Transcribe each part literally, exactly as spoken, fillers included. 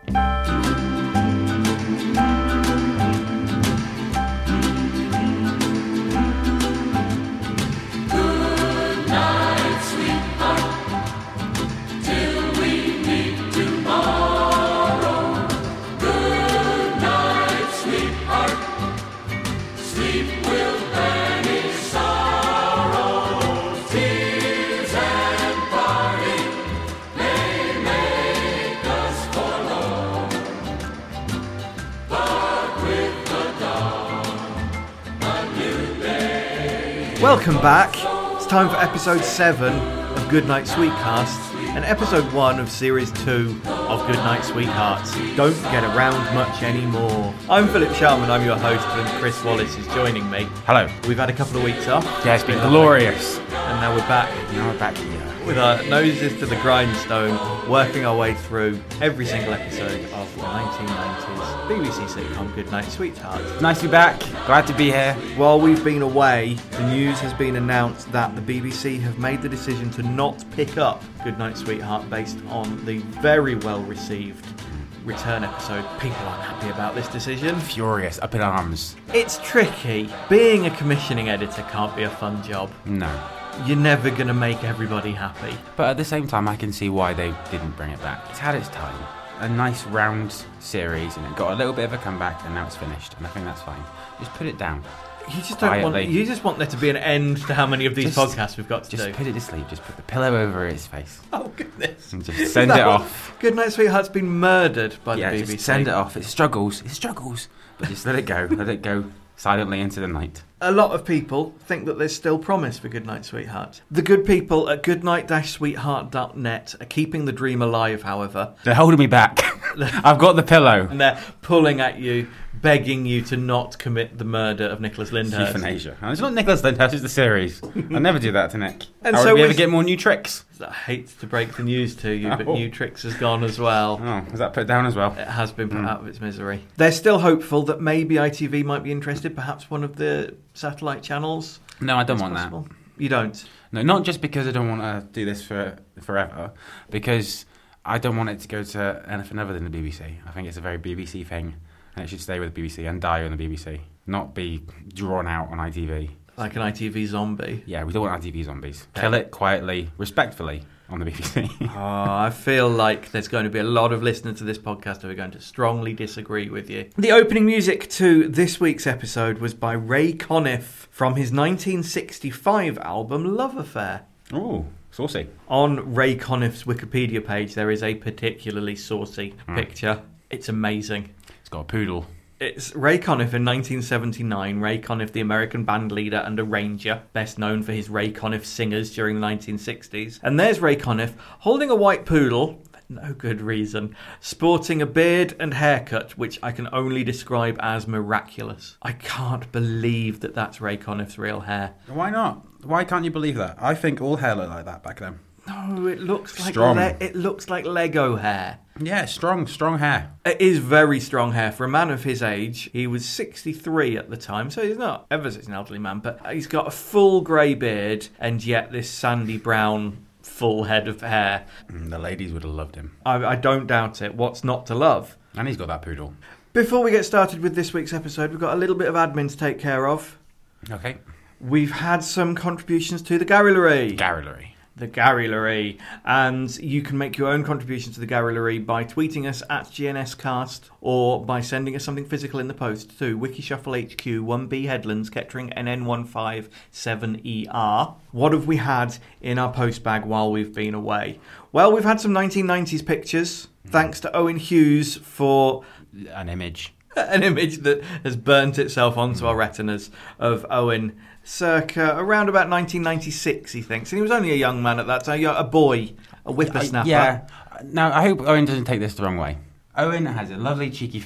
Welcome back. It's time for episode seven of Goodnight Sweetcast and episode one of series two of Goodnight Sweethearts. Don't get around much anymore. I'm Philip Sharman, I'm your host, and Chris Wallace is joining me. Hello. We've had a couple of weeks off. Yeah, it's been glorious. And now we're back. Now we're back here. With our noses to the grindstone, working our way through every single episode of the nineteen nineties B B C sitcom Goodnight Sweethearts. Nice to be back. Glad to be here. While we've been away, the news has been announced that the B B C have made the decision to not pick up Goodnight Sweetheart based on the very well received return episode. People aren't happy about this decision. Furious, up in arms. It's tricky. Being a commissioning editor can't be a fun job. No. You're never going to make everybody happy. But at the same time, I can see why they didn't bring it back. It's had its time. A nice round series, and it got a little bit of a comeback, and now it's finished. And I think that's fine. Just put it down. You just don't Quietly. want. You just want there to be an end to how many of these Just- podcasts we've got to Just do. put it to sleep. Just put the pillow over its face. Oh goodness! And just Is send that it what- off. Goodnight Sweetheart's been murdered by Yeah, the B B C. just send it off. It struggles. It struggles. But just let it go. Let it go silently into the night. A lot of people think that there's still promise for Goodnight Sweetheart. The good people at goodnight dash sweetheart dot net are keeping the dream alive, however. They're holding me back. I've got the pillow. And they're pulling at you, begging you to not commit the murder of Nicholas Lyndhurst. Euthanasia. And it's not Nicholas Lyndhurst, it's the series. I never do that to Nick. And Or so would we we- ever get more new tricks? I hate to break the news to you, but Oh. New Tricks has gone as well. Oh, was that put down as well? It has been put Mm. out of its misery. They're still hopeful that maybe I T V might be interested, perhaps one of the satellite channels. No, I don't It's want possible. You don't? that. No, not just because I don't want to do this for forever, because I don't want it to go to anything other than the B B C. I think it's a very B B C thing, and it should stay with the B B C and die on the B B C, not be drawn out on I T V. Like an I T V zombie. Yeah, we don't want I T V zombies. Kill it quietly, respectfully on the B B C. Oh, I feel like there's going to be a lot of listeners to this podcast who are going to strongly disagree with you. The opening music to this week's episode was by Ray Conniff from his nineteen sixty-five album Love Affair. Ooh, saucy. On Ray Conniff's Wikipedia page, there is a particularly saucy Mm. picture. It's amazing. It's got a poodle. It's Ray Conniff in nineteen seventy-nine. Ray Conniff, the American band leader and arranger, best known for his Ray Conniff singers during the nineteen sixties. And there's Ray Conniff holding a white poodle, for no good reason, sporting a beard and haircut, which I can only describe as miraculous. I can't believe that that's Ray Conniff's real hair. Why not? Why can't you believe that? I think all hair looked like that back then. No, it looks like Strong. le- it looks like Lego hair. Yeah, strong, strong hair. It is very strong hair for a man of his age. He was sixty-three at the time, so he's not ever such an elderly man, but he's got a full grey beard and yet this sandy brown full head of hair. Mm, the ladies would have loved him. I, I don't doubt it. What's not to love? And he's got that poodle. Before we get started with this week's episode, we've got a little bit of admin to take care of. Okay. We've had some contributions to the Garrulary. Garrulary. The Garrulary. And you can make your own contribution to the Garrulary by tweeting us at G N S Cast or by sending us something physical in the post to Wikishuffle H Q, one B Headlands, Kettering N N one five seven E R. What have we had in our post bag while we've been away? Well, we've had some nineteen nineties pictures. Thanks to Owen Hughes for An image. an image that has burnt itself onto our retinas of Owen circa around about nineteen ninety-six, he thinks. And he was only a young man at that time, a boy, a whippersnapper. Uh, yeah. Now, I hope Owen doesn't take this the wrong way. Owen has a lovely cheeky face.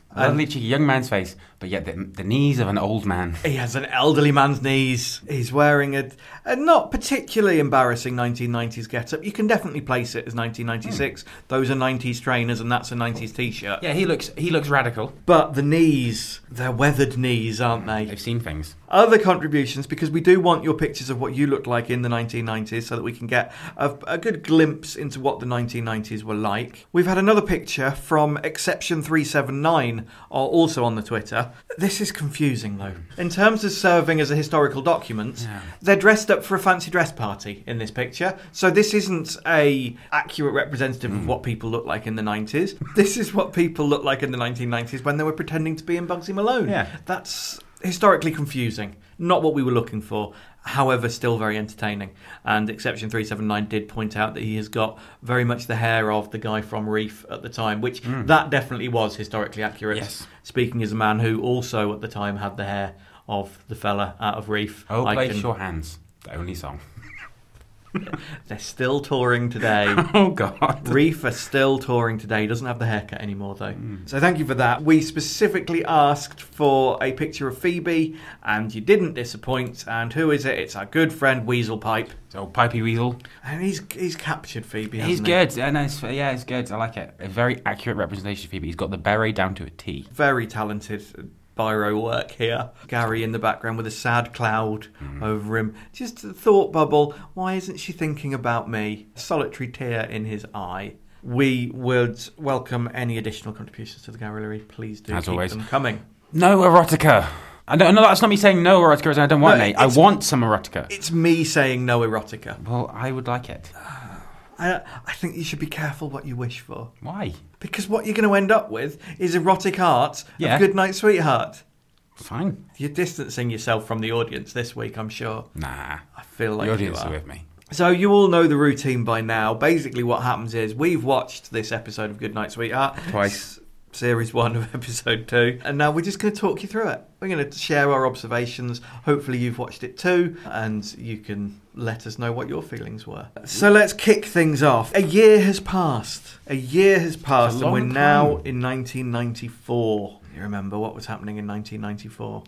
A lovely cheeky young man's face, but yet the, the knees of an old man. He has an elderly man's knees. He's wearing a, a not particularly embarrassing nineteen nineties get-up. You can definitely place it as nineteen ninety-six. Mm. Those are nineties trainers and that's a nineties T-shirt. Yeah, he looks he looks radical. But the knees, they're weathered knees, aren't they? They've seen things. Other contributions, because we do want your pictures of what you looked like in the nineteen nineties so that we can get a, a good glimpse into what the nineteen nineties were like. We've had another picture from Exception three seven nine, also on the Twitter. This is confusing, though. In terms of serving as a historical document, yeah. they're dressed up for a fancy dress party in this picture. So this isn't a accurate representative mm. of what people look like in the nineties. This is what people looked like in the nineteen nineties when they were pretending to be in Bugsy Malone. Yeah. That's historically confusing. Not what we were looking for. However, still very entertaining. And Exception three seven nine did point out that he has got very much the hair of the guy from Reef at the time, which mm. that definitely was historically accurate. Yes. Speaking as a man who also at the time had the hair of the fella out of Reef. Oh, Place can... Your Hands, the only song. They're still touring today. Oh, God. Reef are still touring today. He doesn't have the haircut anymore, though. Mm. So thank you for that. We specifically asked for a picture of Phoebe, and you didn't disappoint. And who is it? It's our good friend Weasel Pipe. So Pipey Weasel. And he's he's captured Phoebe, hasn't he's he? Good. And it's, yeah, it's good. I like it. A very accurate representation of Phoebe. He's got the beret down to a T. Very talented biro work here. Gary in the background with a sad cloud mm. over him. Just a thought bubble. Why isn't she thinking about me? Solitary tear in his eye. We would welcome any additional contributions to the gallery. Please do As keep always. them coming. No erotica. I don't, no, that's not me saying no erotica. I don't want no, any. I want some erotica. It's me saying no erotica. Well, I would like it. I, I think you should be careful what you wish for. Why? Because what you're going to end up with is erotic art yeah. of Goodnight Sweetheart. Fine. You're distancing yourself from the audience this week, I'm sure. Nah. I feel like the audience you are. are with me. So you all know the routine by now. Basically what happens is we've watched this episode of Goodnight Sweetheart. Twice. S- series one of episode two. And now we're just going to talk you through it. We're going to share our observations. Hopefully you've watched it too. And you can let us know what your feelings were. So let's kick things off. A year has passed. A year has passed and we're time. now in nineteen ninety-four. You remember what was happening in nineteen ninety-four?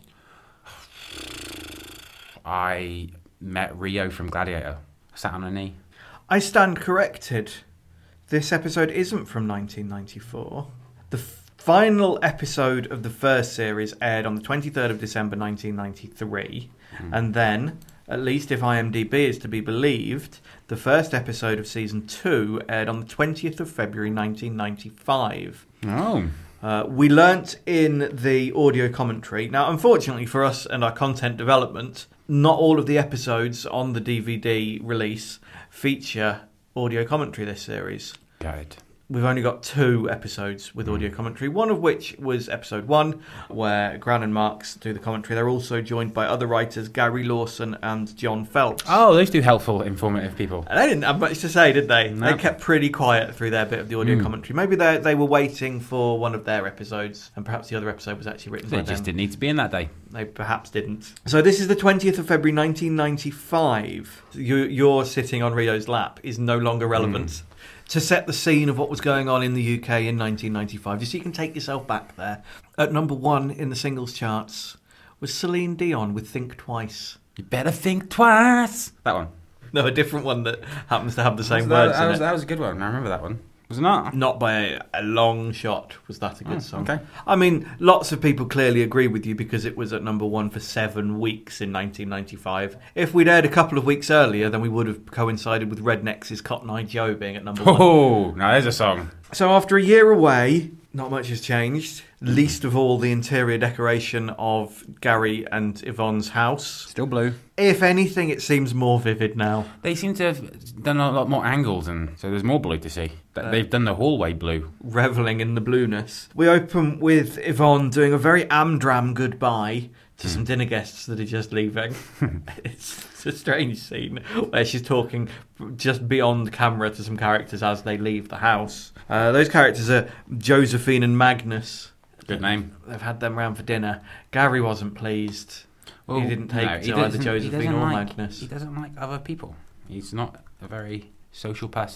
I met Rio from Gladiator. Sat on a knee. I stand corrected. This episode isn't from nineteen ninety-four. The f- final episode of the first series aired on the twenty-third of December nineteen ninety-three. Mm. And then, at least if IMDb is to be believed, the first episode of season two aired on the twentieth of February nineteen ninety-five. Oh. Uh, we learnt in the audio commentary. Now, unfortunately for us and our content development, not all of the episodes on the D V D release feature audio commentary this series. Got it. We've only got two episodes with audio commentary, one of which was episode one, where Gran and Marks do the commentary. They're also joined by other writers, Gary Lawson and John Phelps. Oh, those two helpful, informative people. And they didn't have much to say, did they? No. They kept pretty quiet through their bit of the audio mm. commentary. Maybe they they were waiting for one of their episodes, and perhaps the other episode was actually written they by them. They just didn't need to be in that day. They perhaps didn't. So this is the twentieth of February nineteen ninety-five. You, you're sitting on Rio's lap is no longer relevant. Mm. To set the scene of what was going on in the U K in nineteen ninety-five, just so you can take yourself back there. At number one in the singles charts was Celine Dion with Think Twice. You better think twice. That one. No, a different one that happens to have the same that, words that in was, it. That was a good one. I remember that one. Was it not? Not by a, a long shot was that a good oh, song. Okay. I mean, lots of people clearly agree with you because it was at number one for seven weeks in nineteen ninety-five. If we'd aired a couple of weeks earlier, then we would have coincided with Rednex's Cotton Eye Joe being at number one. Oh, now there's a song. So after a year away, not much has changed. Least of all the interior decoration of Gary and Yvonne's house. Still blue. If anything, it seems more vivid now. They seem to have done a lot more angles, and so there's more blue to see. They've done the hallway blue. Revelling in the blueness. We open with Yvonne doing a very amdram goodbye to mm. some dinner guests that are just leaving. it's, it's a strange scene where she's talking just beyond camera to some characters as they leave the house. Uh, those characters are Josephine and Magnus. Good name. They've had them round for dinner. Gary wasn't pleased. Well, he didn't take no, he to either Josephine or like, Magnus. He doesn't like other people. He's not a very social person.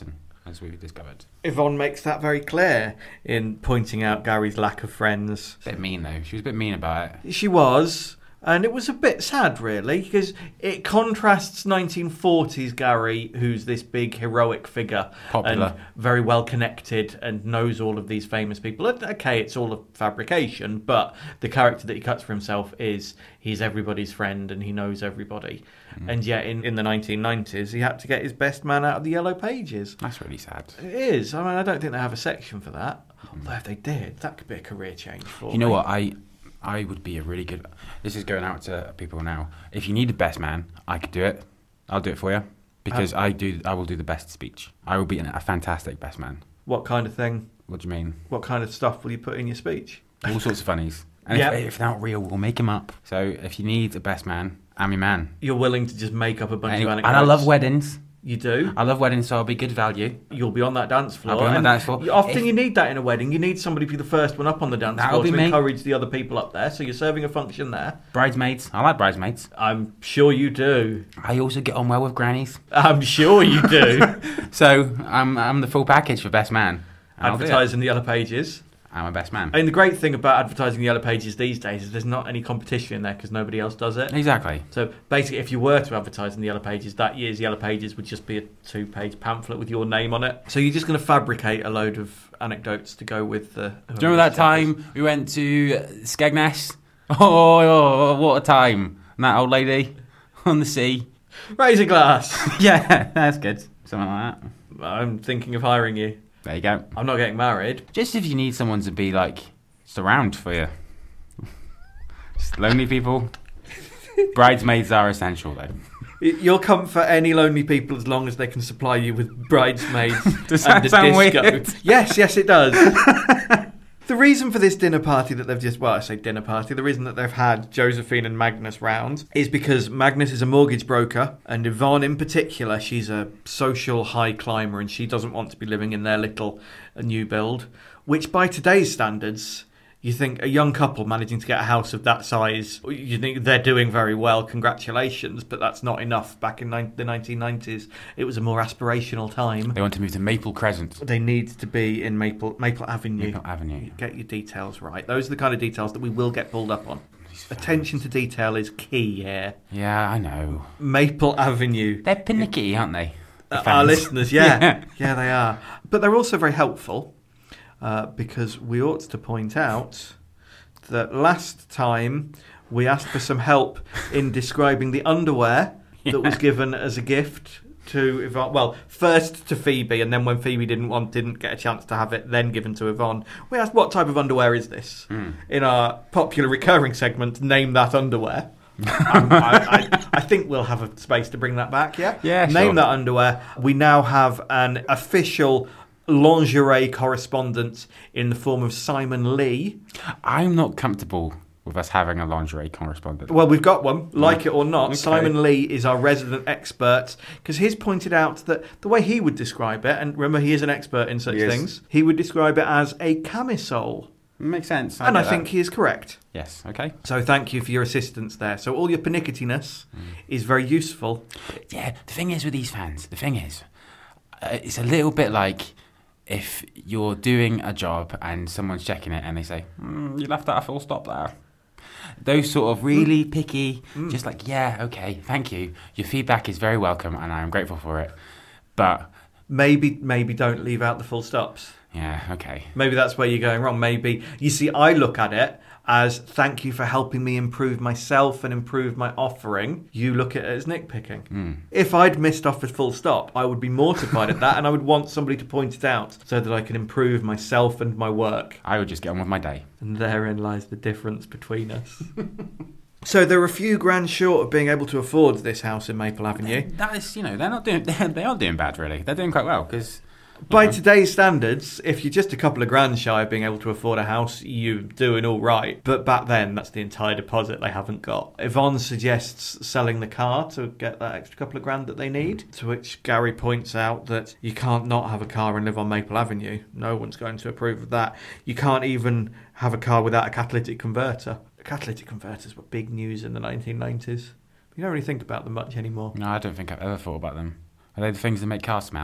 as we've discovered. Yvonne makes that very clear in pointing out Gary's lack of friends. A bit mean, though. She was a bit mean about it. She was, and it was a bit sad, really, because it contrasts nineteen forties Gary, who's this big heroic figure. Popular. And very well connected and knows all of these famous people. Okay, it's all a fabrication, but the character that he cuts for himself is he's everybody's friend and he knows everybody. Mm. And yet in, in the nineteen nineties, he had to get his best man out of the Yellow Pages. That's really sad. It is. I mean, I don't think they have a section for that. Mm. Although if they did, that could be a career change for You know me. what? I... I would be a really good... This is going out to people now. If you need a best man, I could do it. I'll do it for you. Because um, I do. I will do the best speech. I will be a fantastic best man. What kind of thing? What do you mean? What kind of stuff will you put in your speech? All sorts of funnies. And yep. if, if they're not real, we'll make them up. So if you need a best man, I'm your man. You're willing to just make up a bunch anyway, of anecdotes. And I love weddings. You do? I love weddings, so I'll be good value. You'll be on that dance floor. I'll be on the dance floor. Often if, you need that in a wedding. You need somebody to be the first one up on the dance floor to me. encourage the other people up there. So you're serving a function there. Bridesmaids. I like bridesmaids. I'm sure you do. I also get on well with grannies. I'm sure you do. So I'm I'm the full package for best man. Advertising the Yellow Pages. I'm a best man. I mean, the great thing about advertising the Yellow Pages these days is there's not any competition in there because nobody else does it. Exactly. So basically, if you were to advertise in the Yellow Pages, that year's Yellow Pages would just be a two-page pamphlet with your name on it. So you're just going to fabricate a load of anecdotes to go with the... Do you remember that time we went to Skegness? Oh, oh, oh, what a time. And that old lady on the sea. Raise a glass. Yeah, that's good. Something like that. I'm thinking of hiring you. There you go. I'm not getting married. Just if you need someone to be like, just around for you. Just lonely people. Bridesmaids are essential though. You'll comfort any lonely people as long as they can supply you with bridesmaids. Does and that the sound disco. Weird? Yes, yes it does. The reason for this dinner party that they've just, well, I say dinner party, the reason that they've had Josephine and Magnus round is because Magnus is a mortgage broker and Yvonne in particular, she's a social high climber and she doesn't want to be living in their little uh, new build, which by today's standards, you think a young couple managing to get a house of that size, you think they're doing very well, congratulations, but that's not enough. Back in ni- the nineteen nineties, it was a more aspirational time. They want to move to Maple Crescent. They need to be in Maple Maple Avenue. Maple Avenue. Get your details right. Those are the kind of details that we will get pulled up on. Attention to detail is key here. Yeah, I know. Maple Avenue. They're pinicky, aren't they? The Our listeners, yeah. yeah. Yeah, they are. But they're also very helpful. Uh, because we ought to point out that last time we asked for some help in describing the underwear yeah. that was given as a gift to Yvonne. Well, first to Phoebe, and then when Phoebe didn't want, didn't get a chance to have it, then given to Yvonne. We asked, what type of underwear is this? Mm. In our popular recurring segment, Name That Underwear. um, I, I, I think we'll have a space to bring that back, yeah? Yeah, Name sure. That Underwear. We now have an official lingerie correspondent in the form of Simon Lee. I'm not comfortable with us having a lingerie correspondent. Well, we've got one, like yeah. it or not. Okay. Simon Lee is our resident expert because he's pointed out that the way he would describe it, and remember he is an expert in such he things, he would describe it as a camisole. Makes sense. I and I that. think he is correct. Yes, okay. So thank you for your assistance there. So all your pernicketiness mm. is very useful. Yeah, the thing is with these fans, the thing is, uh, it's a little bit like if you're doing a job and someone's checking it and they say, mm, you left out a full stop there. Those sort of really mm. picky, mm. just like, yeah, okay, thank you. Your feedback is very welcome and I am grateful for it. But maybe maybe don't leave out the full stops. Yeah, okay. Maybe that's where you're going wrong. Maybe, you see, I look at it as thank you for helping me improve myself and improve my offering. You look at it as nitpicking. Mm. If I'd missed off a full stop, I would be mortified at that and I would want somebody to point it out so that I can improve myself and my work. I would just get on with my day. And therein lies the difference between us. So they're a few grand short of being able to afford this house in Maple Avenue. That is, you know, they're not doing, they're, they aren't doing bad really. They're doing quite well because... By know. today's standards, if you're just a couple of grand shy of being able to afford a house, you're doing all right. But back then, that's the entire deposit they haven't got. Yvonne suggests selling the car to get that extra couple of grand that they need, to which Gary points out that you can't not have a car and live on Maple Avenue. No one's going to approve of that. You can't even have a car without a catalytic converter. Catalytic converters were big news in the nineteen nineties. You don't really think about them much anymore. No, I don't think I've ever thought about them. Are they the things that make cars smell?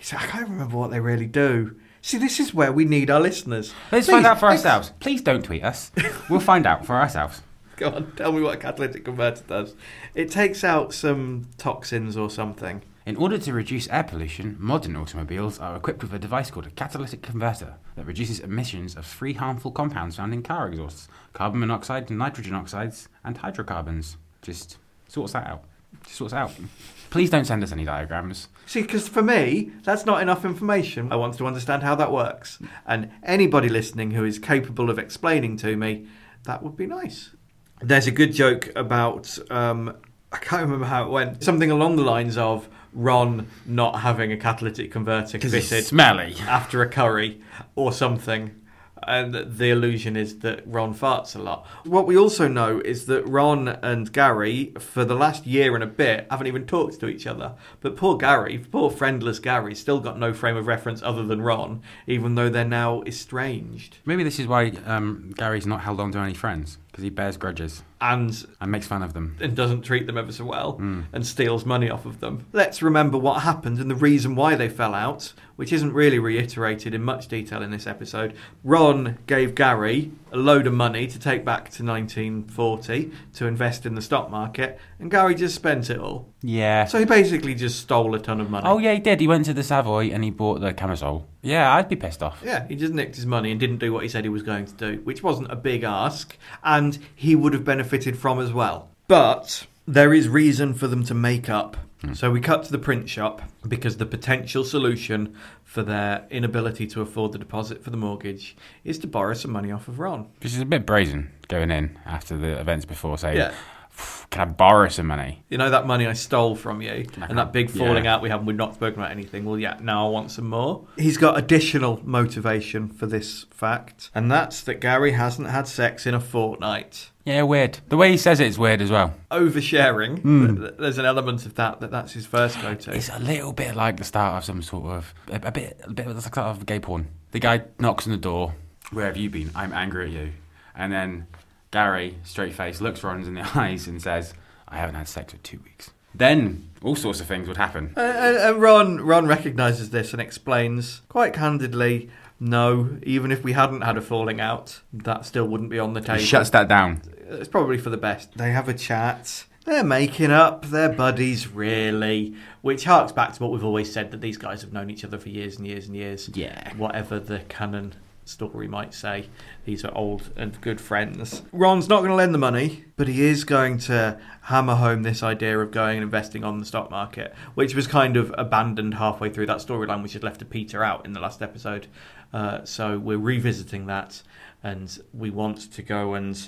So I can't remember what they really do. See, this is where we need our listeners. Let's Please, find out for let's- ourselves. Please don't tweet us. We'll find out for ourselves. Go on, tell me what a catalytic converter does. It takes out some toxins or something. In order to reduce air pollution, modern automobiles are equipped with a device called a catalytic converter that reduces emissions of three harmful compounds found in car exhausts: carbon monoxide, nitrogen oxides, and hydrocarbons. Just sorts that out. Just sorts it out. Please don't send us any diagrams. See, because for me, that's not enough information. I want to understand how that works. And anybody listening who is capable of explaining to me, that would be nice. There's a good joke about, um, I can't remember how it went, something along the lines of Ron not having a catalytic converter Because it's fitted smelly. after a curry or something. And the illusion is that Ron farts a lot. What we also know is that Ron and Gary, for the last year and a bit, haven't even talked to each other. But poor Gary, poor friendless Gary, still got no frame of reference other than Ron, even though they're now estranged. Maybe this is why um, Gary's not held on to any friends, because he bears grudges And and makes fun of them. and doesn't treat them ever so well Mm. and steals money off of them. Let's remember what happened and the reason why they fell out, which isn't really reiterated in much detail in this episode. Ron gave Gary a load of money to take back to nineteen forty to invest in the stock market, and Gary just spent it all. Yeah. So he basically just stole a ton of money. Oh, yeah, he did. He went to the Savoy and he bought the camisole. Yeah, I'd be pissed off. Yeah, he just nicked his money and didn't do what he said he was going to do, which wasn't a big ask, and he would have benefited from as well. But there is reason for them to make up. Hmm. So we cut to the print shop because the potential solution for their inability to afford the deposit for the mortgage is to borrow some money off of Ron. Which is a bit brazen going in after the events before, saying, Yeah. can I borrow some money? You know that money I stole from you I and that big can't- falling yeah. out we had and we've not spoken about anything. Well, yeah, now I want some more. He's got additional motivation for this fact, and that's that Gary hasn't had sex in a fortnight. Yeah, weird. The way he says it is weird as well. Oversharing. Mm. Th- There's an element of that that that's his first go-to. It's a little bit like the start of some sort of a, a bit, a bit of the start of gay porn. The guy knocks on the door. Where have you been? I'm angry at you. And then Gary, straight face, looks Ron in the eyes and says, I haven't had sex for two weeks. Then all sorts of things would happen. Uh, and, and Ron Ron recognises this and explains quite candidly, no, even if we hadn't had a falling out, that still wouldn't be on the table. He shuts that down. It's probably for the best. They have a chat. They're making up. They're buddies, really. Which harks back to what we've always said, that these guys have known each other for years and years and years. Yeah. Whatever the canon story might say, these are old and good friends. Ron's not going to lend the money, but he is going to hammer home this idea of going and investing on the stock market, which was kind of abandoned halfway through that storyline, which had left to peter out in the last episode. Uh, so we're revisiting that, and we want to go and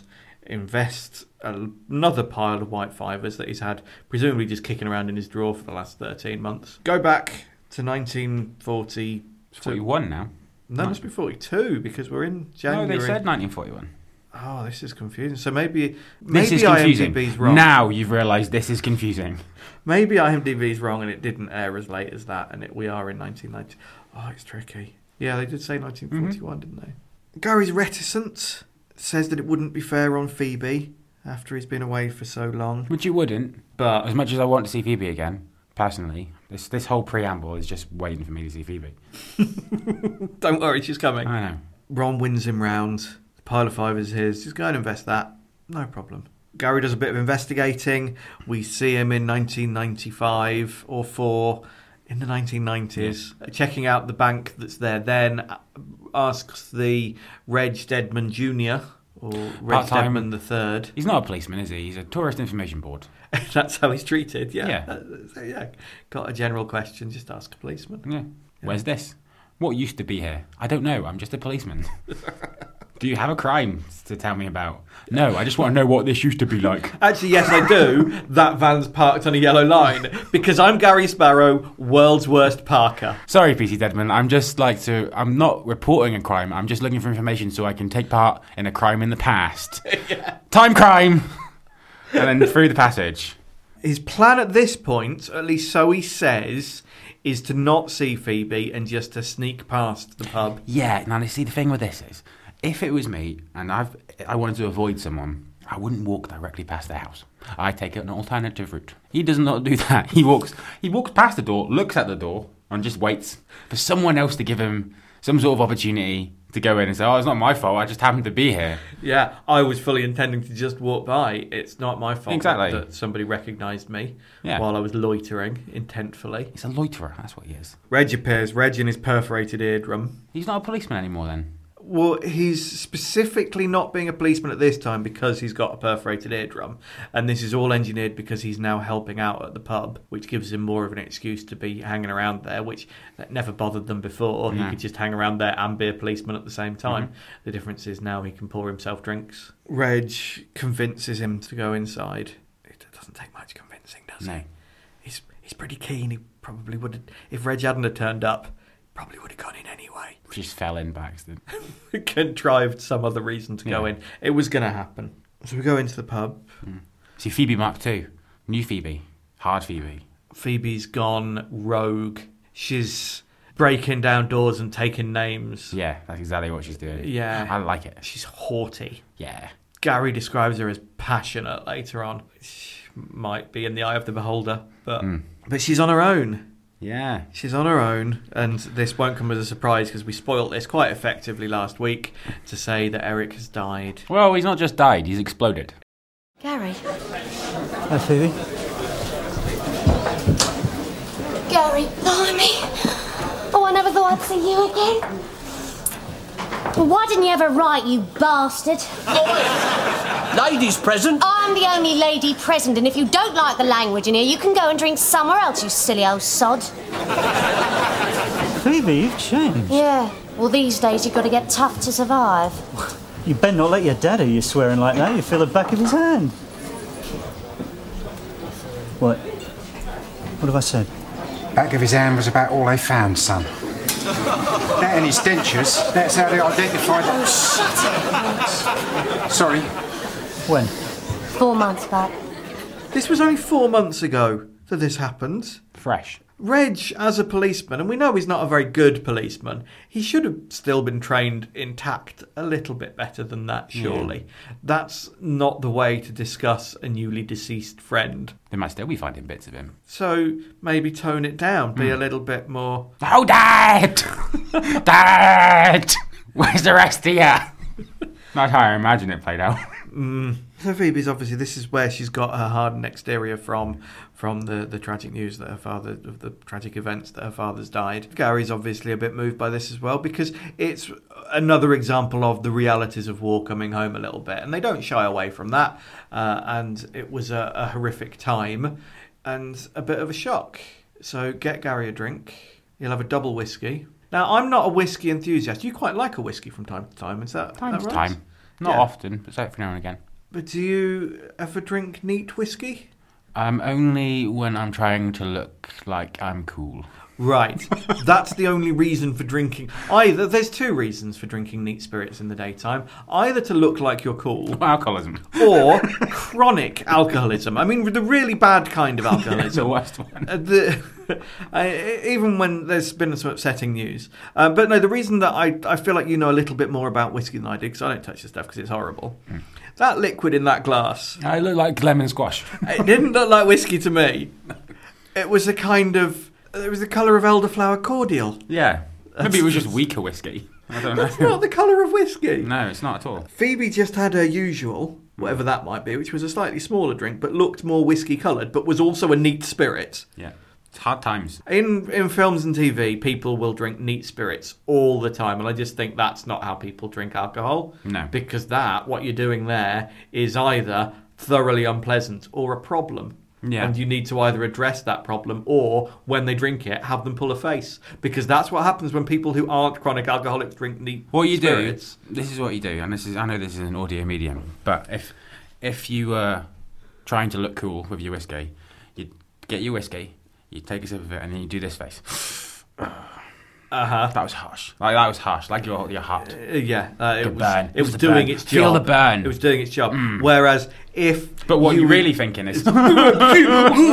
invest another pile of white fivers that he's had presumably just kicking around in his drawer for the last thirteen months. Go back to nineteen forty. It's forty-one now. That must be forty-two because we're in January. No, they said nineteen forty-one. Oh, this is confusing. So maybe This maybe is confusing. IMDb's wrong. Now you've realised this is confusing. Maybe IMDb's wrong and it didn't air as late as that, and it, we are in nineteen ninety. Oh, it's tricky. Yeah, they did say nineteen forty-one, mm-hmm. didn't they? Gary's reticent. Says that it wouldn't be fair on Phoebe after he's been away for so long. Which you wouldn't. But As much as I want to see Phoebe again, personally, this this whole preamble is just waiting for me to see Phoebe. don't worry, she's coming. I know. Ron wins him round. The pile of five is his. Just go and invest that. No problem. Gary does a bit of investigating. We see him in nineteen ninety-five or four, in the nineteen nineties, yeah. checking out the bank that's there then. Asks the Reg Stedman Junior or Reg Part-time. Stedman the third. He's not a policeman, is he? He's a tourist information board. That's how he's treated, yeah. Yeah. Uh, so, yeah. Got a general question, just ask a policeman. Yeah. Where's this? What used to be here? I don't know. I'm just a policeman. Do you have a crime to tell me about? No, I just want to know what this used to be like. Actually, yes, I do. That van's parked on a yellow line because I'm Gary Sparrow, world's worst parker. Sorry, P C Deadman. I'm just like to. I'm not reporting a crime. I'm just looking for information so I can take part in a crime in the past. Yeah. Time crime. And then through the passage. His plan at this point, at least so he says, is to not see Phoebe and just to sneak past the pub. Yeah. Now, you see, the thing with this is, if it was me and I've I wanted to avoid someone, I wouldn't walk directly past their house. I take an alternative route. He does not do that. He walks he walks past the door, looks at the door, and just waits for someone else to give him some sort of opportunity to go in and say, oh, it's not my fault, I just happened to be here. Yeah, I was fully intending to just walk by. It's not my fault exactly. that, that somebody recognised me yeah. while I was loitering intentfully. He's a loiterer, that's what he is. Reg appears, Reg in his perforated eardrum. He's not a policeman anymore then? Well, he's specifically not being a policeman at this time because he's got a perforated eardrum. And this is all engineered because he's now helping out at the pub, which gives him more of an excuse to be hanging around there, which never bothered them before. No. He could just hang around there and be a policeman at the same time. Mm-hmm. The difference is now he can pour himself drinks. Reg convinces him to go inside. It doesn't take much convincing, does no. it? He's, he's pretty keen. He probably would have... If Reg hadn't have turned up, probably would have gone in anyway. Just fell in by accident. Contrived some other reason to go yeah. in. It was going to happen. So we go into the pub. Mm. See, Phoebe Mark two. New Phoebe. Hard Phoebe. Phoebe's gone rogue. She's breaking down doors and taking names. Yeah, that's exactly what she's doing. Yeah. I like it. She's haughty. Yeah. Gary describes her as passionate later on. She might be in the eye of the beholder, but Mm. but she's on her own. Yeah. She's on her own, and this won't come as a surprise because we spoilt this quite effectively last week to say that Eric has died. Well, he's not just died, he's exploded. Gary. Hi, Phoebe. Gary, blimey. Oh, I never thought I'd see you again. Well, why didn't you ever write, you bastard? Ladies present. I'm the only lady present, and if you don't like the language in here, you can go and drink somewhere else, you silly old sod. Phoebe, you've changed. Yeah, well, these days you've got to get tough to survive. You better not let your dad hear you swearing like that. You feel the back of his hand. What? What have I said? Back of his hand was about all they found, son. That and his dentures, that's how they identified Oh, it. shut it. Sorry. When? Four months back. This was only four months ago that this happened. Fresh. Reg, as a policeman, and we know he's not a very good policeman, he should have still been trained intact a little bit better than that, surely. Yeah. That's not the way to discuss a newly deceased friend. They might still be finding bits of him. So maybe tone it down, be mm. a little bit more... Oh, Dad! Dad! Where's the rest of you? That's how I imagine it played out. Mm. So Phoebe's obviously, this is where she's got her hardened exterior from, from the, the tragic news that her father, of the tragic events that her father's died. Gary's obviously a bit moved by this as well, because it's another example of the realities of war coming home a little bit, and they don't shy away from that, uh, and it was a, a horrific time, and a bit of a shock. So get Gary a drink, he'll have a double whiskey. Now, I'm not a whiskey enthusiast. You quite like a whiskey from time to time, is that, time that to right? time. Not yeah. often, but every now and again. But do you ever drink neat whiskey? Um, only when I'm trying to look like I'm cool. Right. That's the only reason for drinking. Either there's two reasons for drinking neat spirits in the daytime. Either to look like you're cool. Well, alcoholism. Or chronic alcoholism. I mean, the really bad kind of alcoholism. The worst one. Uh, the, uh, even when there's been some upsetting news. Uh, but no, the reason that I, I feel like you know a little bit more about whiskey than I do, because I don't touch the stuff because it's horrible. Mm. That liquid in that glass. I look like lemon squash. It didn't look like whiskey to me. It was a kind of... It was the colour of elderflower cordial. Yeah. Maybe it was just weaker whiskey. I don't know. That's not the colour of whiskey. No, it's not at all. Phoebe just had her usual, whatever that might be, which was a slightly smaller drink, but looked more whiskey coloured, but was also a neat spirit. Yeah. It's hard times. In in films and T V, people will drink neat spirits all the time, and I just think that's not how people drink alcohol. No. Because that, what you're doing there, is either thoroughly unpleasant or a problem. Yeah. And you need to either address that problem or, when they drink it, have them pull a face. Because that's what happens when people who aren't chronic alcoholics drink neat What you spirits. do, this is what you do, and this is I know this is an audio medium, but if if you were trying to look cool with your whiskey, you'd get your whiskey, you'd take a sip of it, and then you do this face. Uh-huh. That was harsh. Like that was harsh. Like your your heart. Uh, yeah. Uh, it the was, burn. It was the doing burn. its job. Feel the burn. It was doing its job. Mm. Whereas if... But what you you're really thinking is...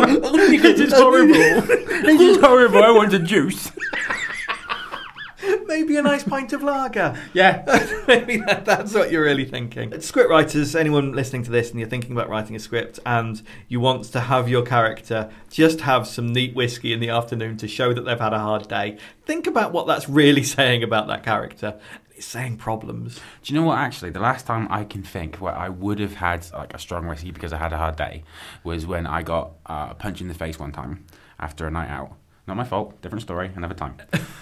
It's horrible. It's horrible. I want a juice. maybe a nice pint of lager. Yeah. Maybe that, that's what you're really thinking. Script writers, anyone listening to this and you're thinking about writing a script and you want to have your character just have some neat whiskey in the afternoon to show that they've had a hard day, think about what that's really saying about that character. It's saying problems. Do you know what, actually, the last time I can think where I would have had like a strong whiskey because I had a hard day was when I got uh, a punch in the face one time after a night out. Not my fault, different story, another time.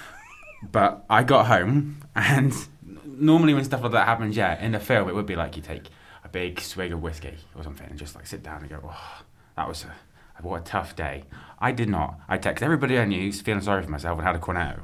But I got home, and normally when stuff like that happens, yeah, in a film it would be like you take a big swig of whiskey or something and just like sit down and go, oh, that was a, what a tough day. I did not. I texted everybody I knew who's feeling sorry for myself and had a Cornetto.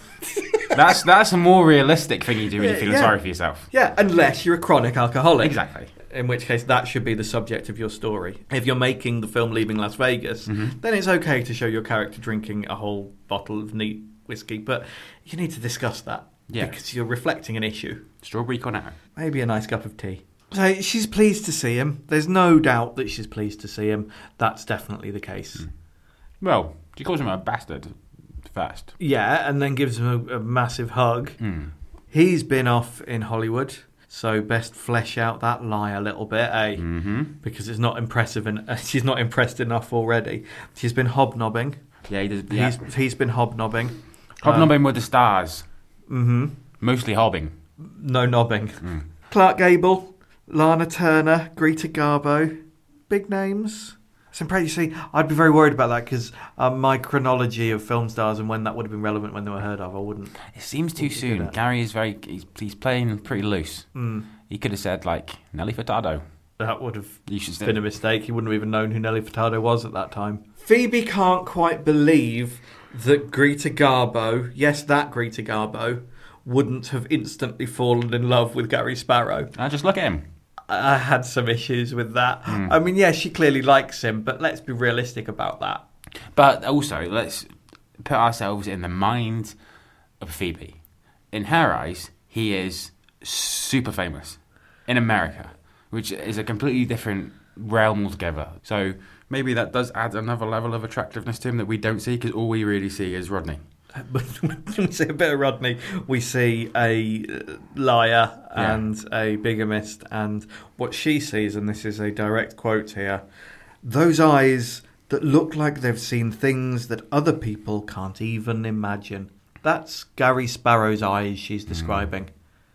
That's that's a more realistic thing you do when you're feeling yeah. sorry for yourself. Yeah, unless you're a chronic alcoholic. Exactly. In which case, that should be the subject of your story. If you're making the film Leaving Las Vegas, Mm-hmm. then it's okay to show your character drinking a whole bottle of neat whiskey, but you need to discuss that. Yeah. Because you're reflecting an issue. Strawberry Cornetto. Maybe a nice cup of tea. So she's pleased to see him. There's no doubt that she's pleased to see him. That's definitely the case. Mm. Well, she calls him a bastard first. Yeah, and then gives him a, a massive hug. Mm. He's been off in Hollywood, so best flesh out that lie a little bit, eh? Mm-hmm. Because it's not impressive, and uh, she's not impressed enough already. She's been hobnobbing. Yeah, he does. Yeah. He's he's been hobnobbing. Hobnobbing Um, with the stars. mm-hmm. Mostly hobbing. No knobbing. Mm. Clark Gable, Lana Turner, Greta Garbo, big names. Some pretty. See, I'd be very worried about that because um, my chronology of film stars and when that would have been relevant when they were heard of, I wouldn't. It seems too Wouldn't do soon. that. Gary is very. He's, he's playing pretty loose. Mm, He could have said like Nelly Furtado. that would have You should been a mistake. He wouldn't have even known who Nelly Furtado was at that time. Phoebe can't quite believe that Greta Garbo, yes, that Greta Garbo, wouldn't have instantly fallen in love with Gary Sparrow. Now just look at him. I had some issues with that. Mm. I mean, yeah, she clearly likes him, but let's be realistic about that. But also, let's put ourselves in the mind of Phoebe. In her eyes, he is super famous in America, which is a completely different realm altogether. So maybe that does add another level of attractiveness to him that we don't see, because all we really see is Rodney. We see a bit of Rodney. We see a liar Yeah. and a bigamist, and what she sees, and this is a direct quote here, those eyes that look like they've seen things that other people can't even imagine. That's Gary Sparrow's eyes she's describing.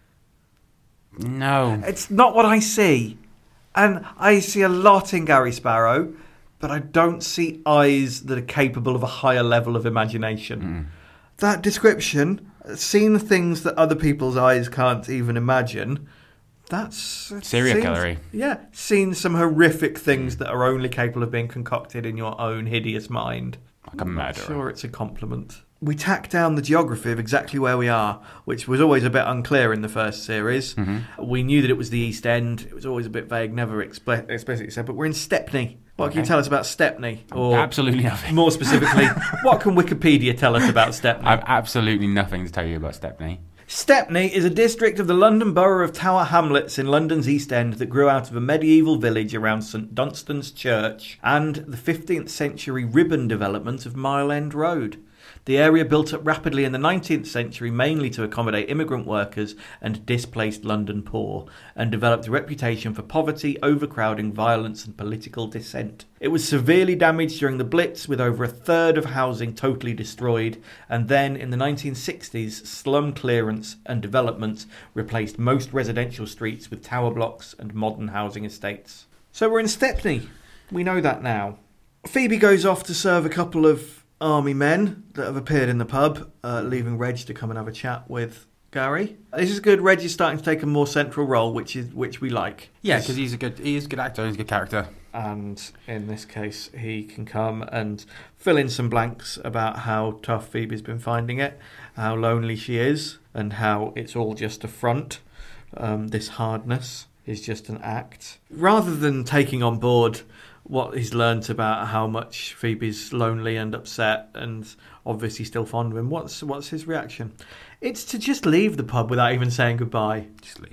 No. It's not what I see. And I see a lot in Gary Sparrow, but I don't see eyes that are capable of a higher level of imagination. Mm. That description, seen things that other people's eyes can't even imagine, that's... Serial seen- killery. Yeah, seen some horrific things that are only capable of being concocted in your own hideous mind. Like a murderer. Sure, it's a compliment. We tack down the geography of exactly where we are, which was always a bit unclear in the first series. Mm-hmm. We knew that it was the East End. It was always a bit vague, never expli- explicitly said, but we're in Stepney. What can you Okay. tell us about Stepney? Or Absolutely nothing. more specifically, what can Wikipedia tell us about Stepney? I've absolutely nothing to tell you about Stepney. Stepney is a district of the London Borough of Tower Hamlets in London's East End that grew out of a medieval village around St Dunstan's Church and the fifteenth century ribbon development of Mile End Road. The area built up rapidly in the nineteenth century mainly to accommodate immigrant workers and displaced London poor, and developed a reputation for poverty, overcrowding, violence and political dissent. It was severely damaged during the Blitz, with over a third of housing totally destroyed, and then in the nineteen sixties slum clearance and development replaced most residential streets with tower blocks and modern housing estates. So we're in Stepney. We know that now. Phoebe goes off to serve a couple of army men that have appeared in the pub, uh, leaving Reg to come and have a chat with Gary. This is good. Reg is starting to take a more central role, which is which we like. Yeah, because he's a good he is a good actor, he's a good character. And in this case, he can come and fill in some blanks about how tough Phoebe's been finding it, how lonely she is, and how it's all just a front. Um, this hardness is just an act. Rather than taking on board what he's learnt about how much Phoebe's lonely and upset and obviously still fond of him, what's what's his reaction? It's to just leave the pub without even saying goodbye. Just leave.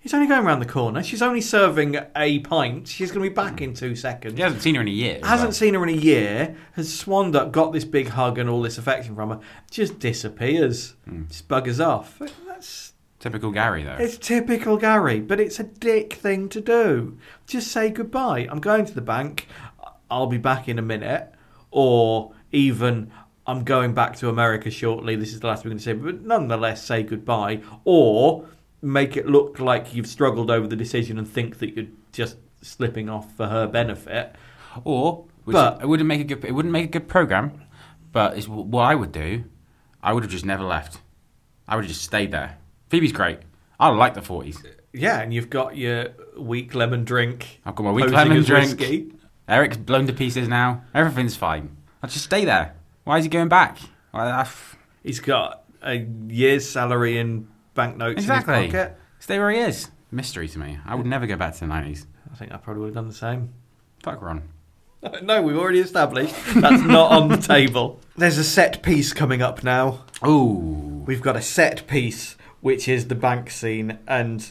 He's only going around the corner. She's only serving a pint. She's going to be back in two seconds. He hasn't seen her in a year. Hasn't well. seen her in a year. Has swanned up, got this big hug and all this affection from her. Just disappears. Mm. Just buggers off. That's Typical Gary, though. It's typical Gary, but it's a dick thing to do. Just say goodbye. I'm going to the bank. I'll be back in a minute. Or even, I'm going back to America shortly. This is the last we're going to say. But nonetheless, say goodbye. Or make it look like you've struggled over the decision and think that you're just slipping off for her benefit. Or, which But- it wouldn't make a good. It wouldn't make a good program. But it's what I would do. I would have just never left. I would have just stayed there. Phoebe's great. I like the forties. Yeah, and you've got your weak lemon drink. I've got my weak posing lemon as drink. whiskey. Eric's blown to pieces now. Everything's fine. I'll just stay there. Why is he going back? Well, I f- He's got a year's salary in banknotes exactly. in his pocket. Stay where he is. Mystery to me. I would never go back to the nineties. I think I probably would have done the same. Fuck Ron. No, we've already established that's not on the table. There's a set piece coming up now. Ooh. We've got a set piece, which is the bank scene, and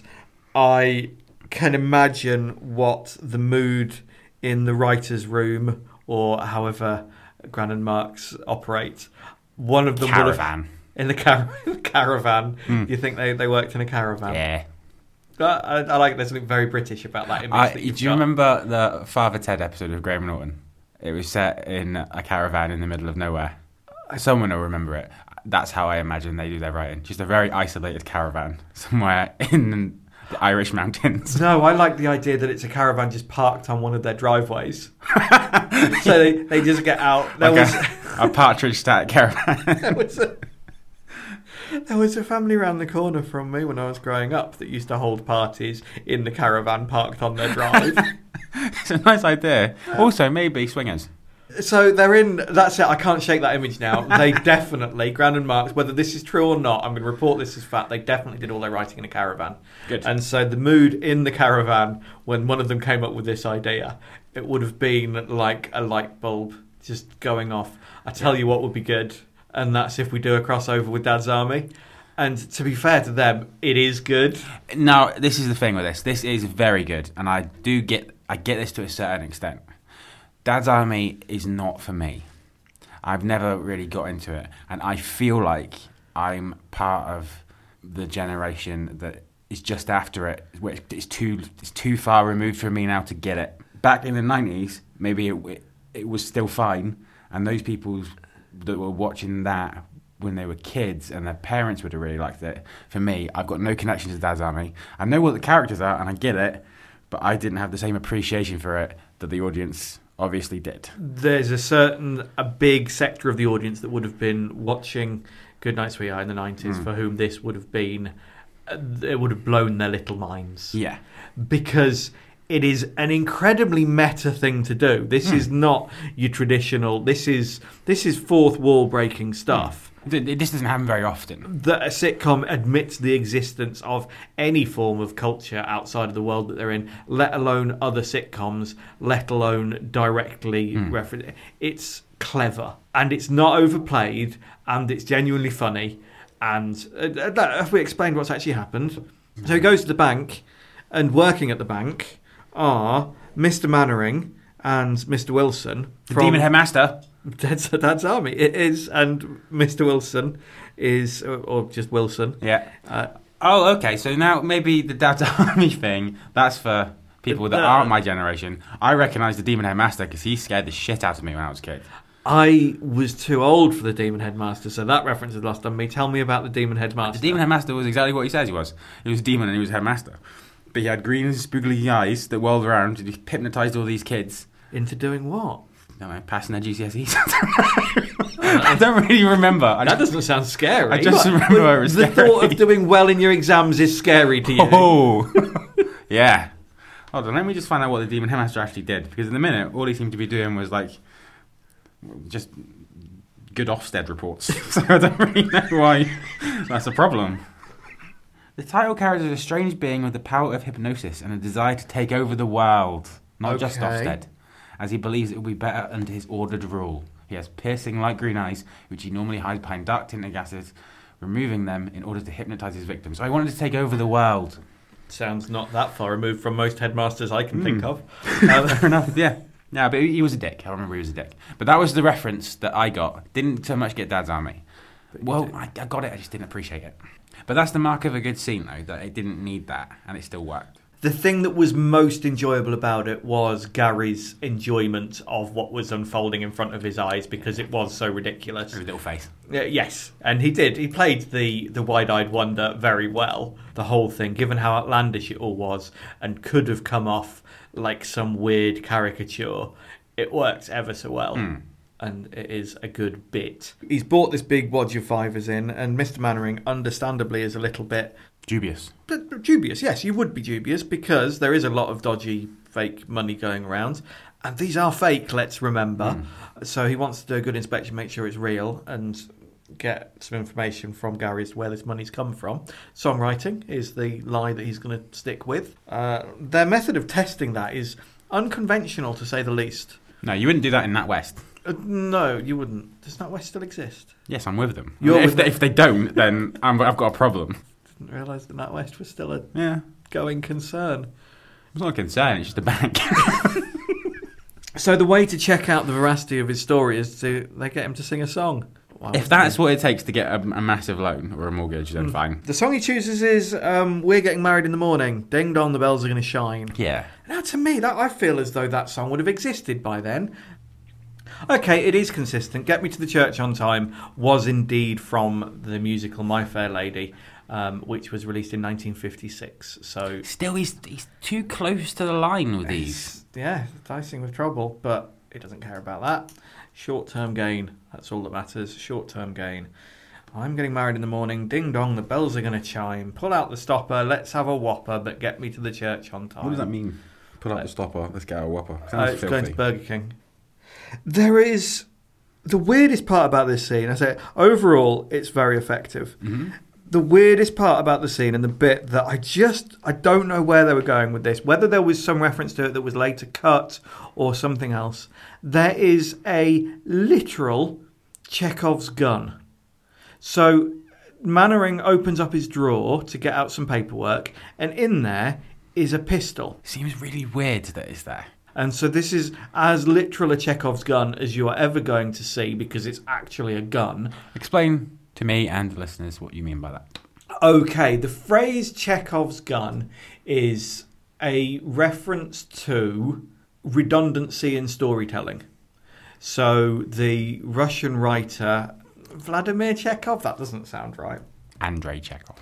I can imagine what the mood in the writer's room, or however Gran and Marx operate. One of them would have, Caravan. in the car- caravan. Do you think they, they worked in a caravan? Yeah. I, I, I like there's something very British about that image. I, that do you've you got. remember the Father Ted episode of Graham Norton? It was set in a caravan in the middle of nowhere. Someone will remember it. That's how I imagine they do their writing. Just a very isolated caravan somewhere in the Irish mountains. No, I like the idea that it's a caravan just parked on one of their driveways. So they, they just get out. There, Like was, a, a partridge stat caravan. there, was a, there was a family around the corner from me when I was growing up that used to hold parties in the caravan parked on their drive. It's a nice idea. Also, maybe swingers. So they're in. That's it. I can't shake that image now. They definitely, Gran and Marx, whether this is true or not, I'm going to report this as fact. They definitely did all their writing in a caravan. Good. And so the mood in the caravan when one of them came up with this idea, it would have been like a light bulb just going off. I tell you what would be good, and that's if we do a crossover with Dad's Army. And to be fair to them, it is good. Now, this is the thing with this. This is very good, and I do get. I get this to a certain extent. Dad's Army is not for me. I've never really got into it, and I feel like I'm part of the generation that is just after it. Where it's too it's too far removed from me now to get it. Back in the nineties, maybe it, it, it was still fine, and those people that were watching that when they were kids and their parents would have really liked it. For me, I've got no connection to Dad's Army. I know what the characters are, and I get it, but I didn't have the same appreciation for it that the audience obviously did. There's a certain, a big sector of the audience that would have been watching Goodnight Sweetheart in the nineties Mm. for whom this would have been, uh, it would have blown their little minds. Yeah. Because it is an incredibly meta thing to do. This is not your traditional, this is this is fourth wall breaking stuff. Th- This doesn't happen very often. That a sitcom admits the existence of any form of culture outside of the world that they're in, let alone other sitcoms, let alone directly Mm. reference. It's clever, and it's not overplayed, and it's genuinely funny. And uh, that, have we explained what's actually happened? So he goes to the bank, and working at the bank are Mister Mannering and Mister Wilson. The Demon Headmaster. Dad's, Dad's Army. It is, and Mister Wilson is, or, or just Wilson. Yeah. Uh, Oh, okay. So now maybe the Dad's Army thing, that's for people that Uh, aren't my generation. I recognise the Demon Headmaster because he scared the shit out of me when I was a kid. I was too old for the Demon Headmaster, so that reference is lost on me. Tell me about the Demon Headmaster. The Demon Headmaster was exactly what he says he was. He was a demon and he was a headmaster. But he had green, spoogly eyes that whirled around and he hypnotised all these kids. Into doing what? I don't know, passing their G C S Es. I don't really remember. I That just, doesn't sound scary. I just What? remember it was the scary. thought of doing well in your exams is scary to you. Oh, yeah. Hold on, let me just find out what the Demon Headmaster actually did. Because in the minute, all he seemed to be doing was like, just good Ofsted reports. So I don't really know why that's a problem. The title character is a strange being with the power of hypnosis and a desire to take over the world. Not just Okay. Ofsted. As he believes it will be better under his ordered rule. He has piercing light green eyes, which he normally hides behind dark tinted gases, removing them in order to hypnotise his victims. So I wanted to take over the world. Sounds not that far removed from most headmasters I can Mm. think of. Um, Fair enough, yeah. Yeah, but he was a dick. I remember he was a dick. But that was the reference that I got. Didn't so much get Dad's Army. Well, I, I got it, I just didn't appreciate it. But that's the mark of a good scene, though, that it didn't need that, and it still worked. The thing that was most enjoyable about it was Gary's enjoyment of what was unfolding in front of his eyes because it was so ridiculous. His little face. Uh, yes, and he did. He played the, the wide-eyed wonder very well, the whole thing, given how outlandish it all was and could have come off like some weird caricature. It worked ever so well. Mm. And it is a good bit. He's bought this big wodge of fivers in, and Mister Mannering, understandably, is a little bit Dubious. But dubious, yes, you would be dubious because there is a lot of dodgy fake money going around. And these are fake, let's remember. Mm. So he wants to do a good inspection, make sure it's real, and get some information from Gary as to where this money's come from. Songwriting is the lie that he's going to stick with. Uh, their method of testing that is unconventional, to say the least. No, you wouldn't do that in NatWest. Uh, no, you wouldn't. Does NatWest still exist? Yes, I'm with them. You're if, with they, them. if they don't, then I'm, I've got a problem. Didn't realise that NatWest was still a Yeah. going concern. It's not a concern, it's just a bank. So the way to check out the veracity of his story is to they get him to sing a song. Wow. If that's what it takes to get a, a massive loan or a mortgage, then mm. fine. The song he chooses is um, "We're Getting Married in the Morning." Ding dong, the bells are going to shine. Yeah. Now, to me, that I feel as though that song would have existed by then. Okay, it is consistent. "Get Me to the Church on Time" was indeed from the musical My Fair Lady, um, which was released in nineteen fifty-six. So still, he's he's too close to the line with these. Yeah, dicing with trouble, but he doesn't care about that. Short-term gain, that's all that matters. Short-term gain. I'm getting married in the morning. Ding dong, the bells are going to chime. Pull out the stopper. Let's have a whopper, but get me to the church on time. What does that mean? Pull out the stopper. Let's get a whopper. Uh, Sounds it's filthy. going to Burger King. There is the weirdest part about this scene. I say overall, it's very effective. Mm-hmm. The weirdest part about the scene and the bit that I just I don't know where they were going with this, whether there was some reference to it that was later cut or something else. There is a literal Chekhov's gun. So Mannering opens up his drawer to get out some paperwork, and in there is a pistol. Seems really weird that it's there. And so this is as literal a Chekhov's gun as you are ever going to see because it's actually a gun. Explain to me and the listeners what you mean by that. Okay, the phrase Chekhov's gun is a reference to redundancy in storytelling. So the Russian writer Vladimir Chekhov, that doesn't sound right. Andrei Chekhov.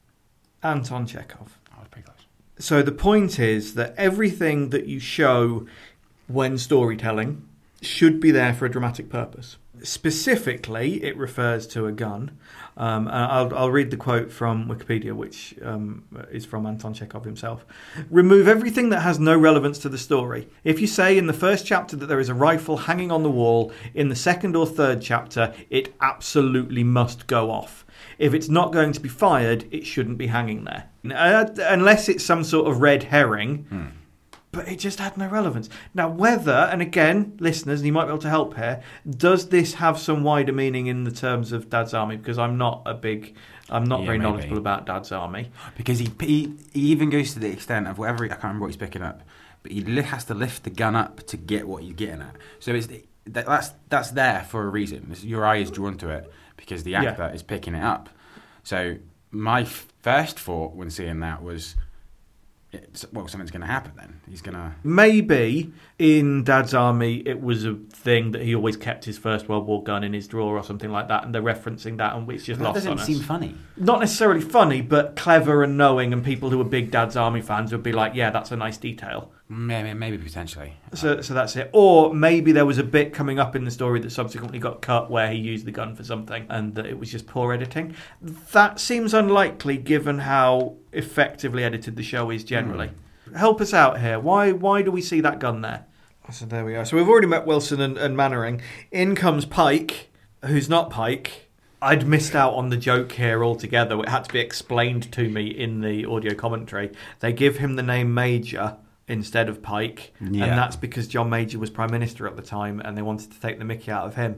Anton Chekhov. I was pretty close. So the point is that everything that you show when storytelling should be there for a dramatic purpose. Specifically, it refers to a gun. Um, and I'll, I'll read the quote from Wikipedia, which um, is from Anton Chekhov himself. "Remove everything that has no relevance to the story. If you say in the first chapter that there is a rifle hanging on the wall, in the second or third chapter, it absolutely must go off. If it's not going to be fired, it shouldn't be hanging there. Uh, unless it's some sort of red herring." Hmm. But it just had no relevance. Now, whether, and again, listeners, and you might be able to help here, does this have some wider meaning in the terms of Dad's Army? Because I'm not a big, I'm not Yeah, very maybe. knowledgeable about Dad's Army. Because he, he he even goes to the extent of whatever, he, I can't remember what he's picking up, but he li- has to lift the gun up to get what he's getting at. So it's that, that's that's there for a reason. It's, your eye is drawn to it because the actor Yeah. is picking it up. So my f- first thought when seeing that was, it's, well, something's going to happen then. He's going to... Maybe in Dad's Army it was a thing that he always kept his First World War gun in his drawer or something like that, and they're referencing that, and it's just That lost doesn't on us. seem funny. Not necessarily funny, but clever and knowing, and people who are big Dad's Army fans would be like, yeah, that's a nice detail. Maybe, maybe potentially. So, so that's it. Or maybe there was a bit coming up in the story that subsequently got cut where he used the gun for something and that it was just poor editing. That seems unlikely given how effectively edited the show is generally. Mm. Help us out here. Why why do we see that gun there? So there we are. So we've already met Wilson and, and Mannering. In comes Pike, who's not Pike. I'd missed out on the joke here altogether. It had to be explained to me in the audio commentary. They give him the name Major instead of Pike, Yeah. and that's because John Major was Prime Minister at the time and they wanted to take the mickey out of him.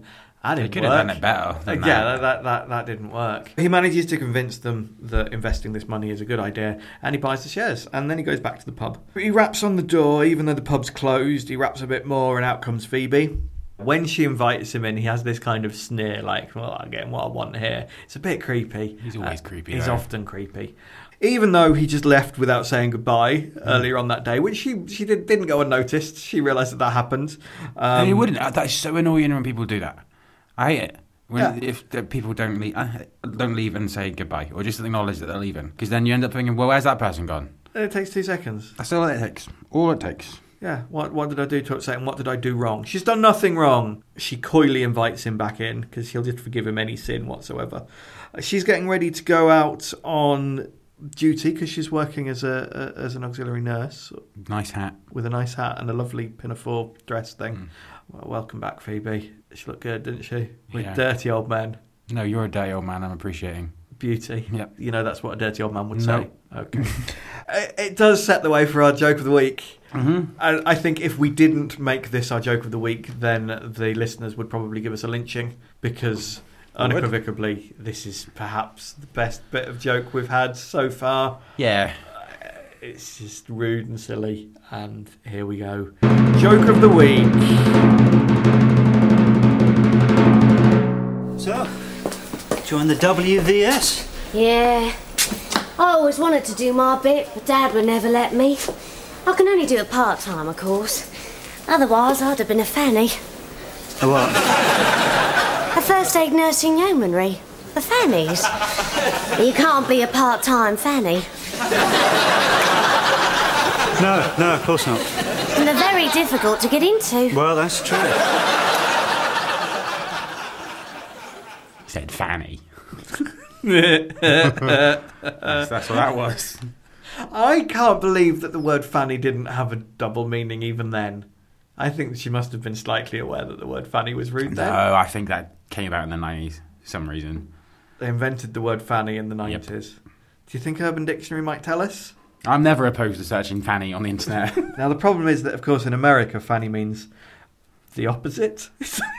That They didn't could work. have done it better. Uh, Than yeah, that. that, that, that, that didn't work. He manages to convince them that investing this money is a good idea, and he buys the shares, and then he goes back to the pub. He raps on the door, even though the pub's closed. He raps a bit more, and out comes Phoebe. When she invites him in, he has this kind of sneer, like, well, I'm getting what I want here. It's a bit creepy. He's always Uh, creepy, He's though. often creepy. Even though he just left without saying goodbye mm. earlier on that day, which she she did, didn't go unnoticed. She realised that that happened. Um, no, you wouldn't. Uh, That's so annoying when people do that. I hate it. When, Yeah. If the people don't leave, uh, don't leave and say goodbye, or just acknowledge that they're leaving, because then you end up thinking, well, where's that person gone? It takes two seconds. That's all it takes. All it takes. Yeah, what what did I do to upset him? What did I do wrong? She's done nothing wrong. She coyly invites him back in because he'll just forgive him any sin whatsoever. She's getting ready to go out on duty because she's working as a, a as an auxiliary nurse Nice hat. with a nice hat and a lovely pinafore dress thing. Mm. Well, welcome back, Phoebe. She looked good, didn't she? With Yeah. dirty old men. No, you're a dirty old man. I'm appreciating. Beauty. Yep. You know that's what a dirty old man would No. say. Okay. it, it does set the way for our joke of the week. Mm-hmm. I, I think if we didn't make this our joke of the week, then the listeners would probably give us a lynching because unequivocally this is perhaps the best bit of joke we've had so far. Yeah. Uh, It's just rude and silly. And here we go. Joke of the week. So, join the W V S? Yeah. I always wanted to do my bit, but Dad would never let me. I can only do it part-time, of course. Otherwise, I'd have been a fanny. A what? A first aid nursing yeomanry. For fannies. You can't be a part-time fanny. No, no, of course not. And they're very difficult to get into. Well, that's true. He said Fanny. that's, that's what that was. I can't believe that the word fanny didn't have a double meaning even then. I think she must have been slightly aware that the word fanny was rude then. No, I think that came about in the nineties for some reason. They invented the word fanny in the nineties. Yep. Do you think Urban Dictionary might tell us? I'm never opposed to searching fanny on the internet. Now, the problem is that, of course, in America, fanny means the opposite.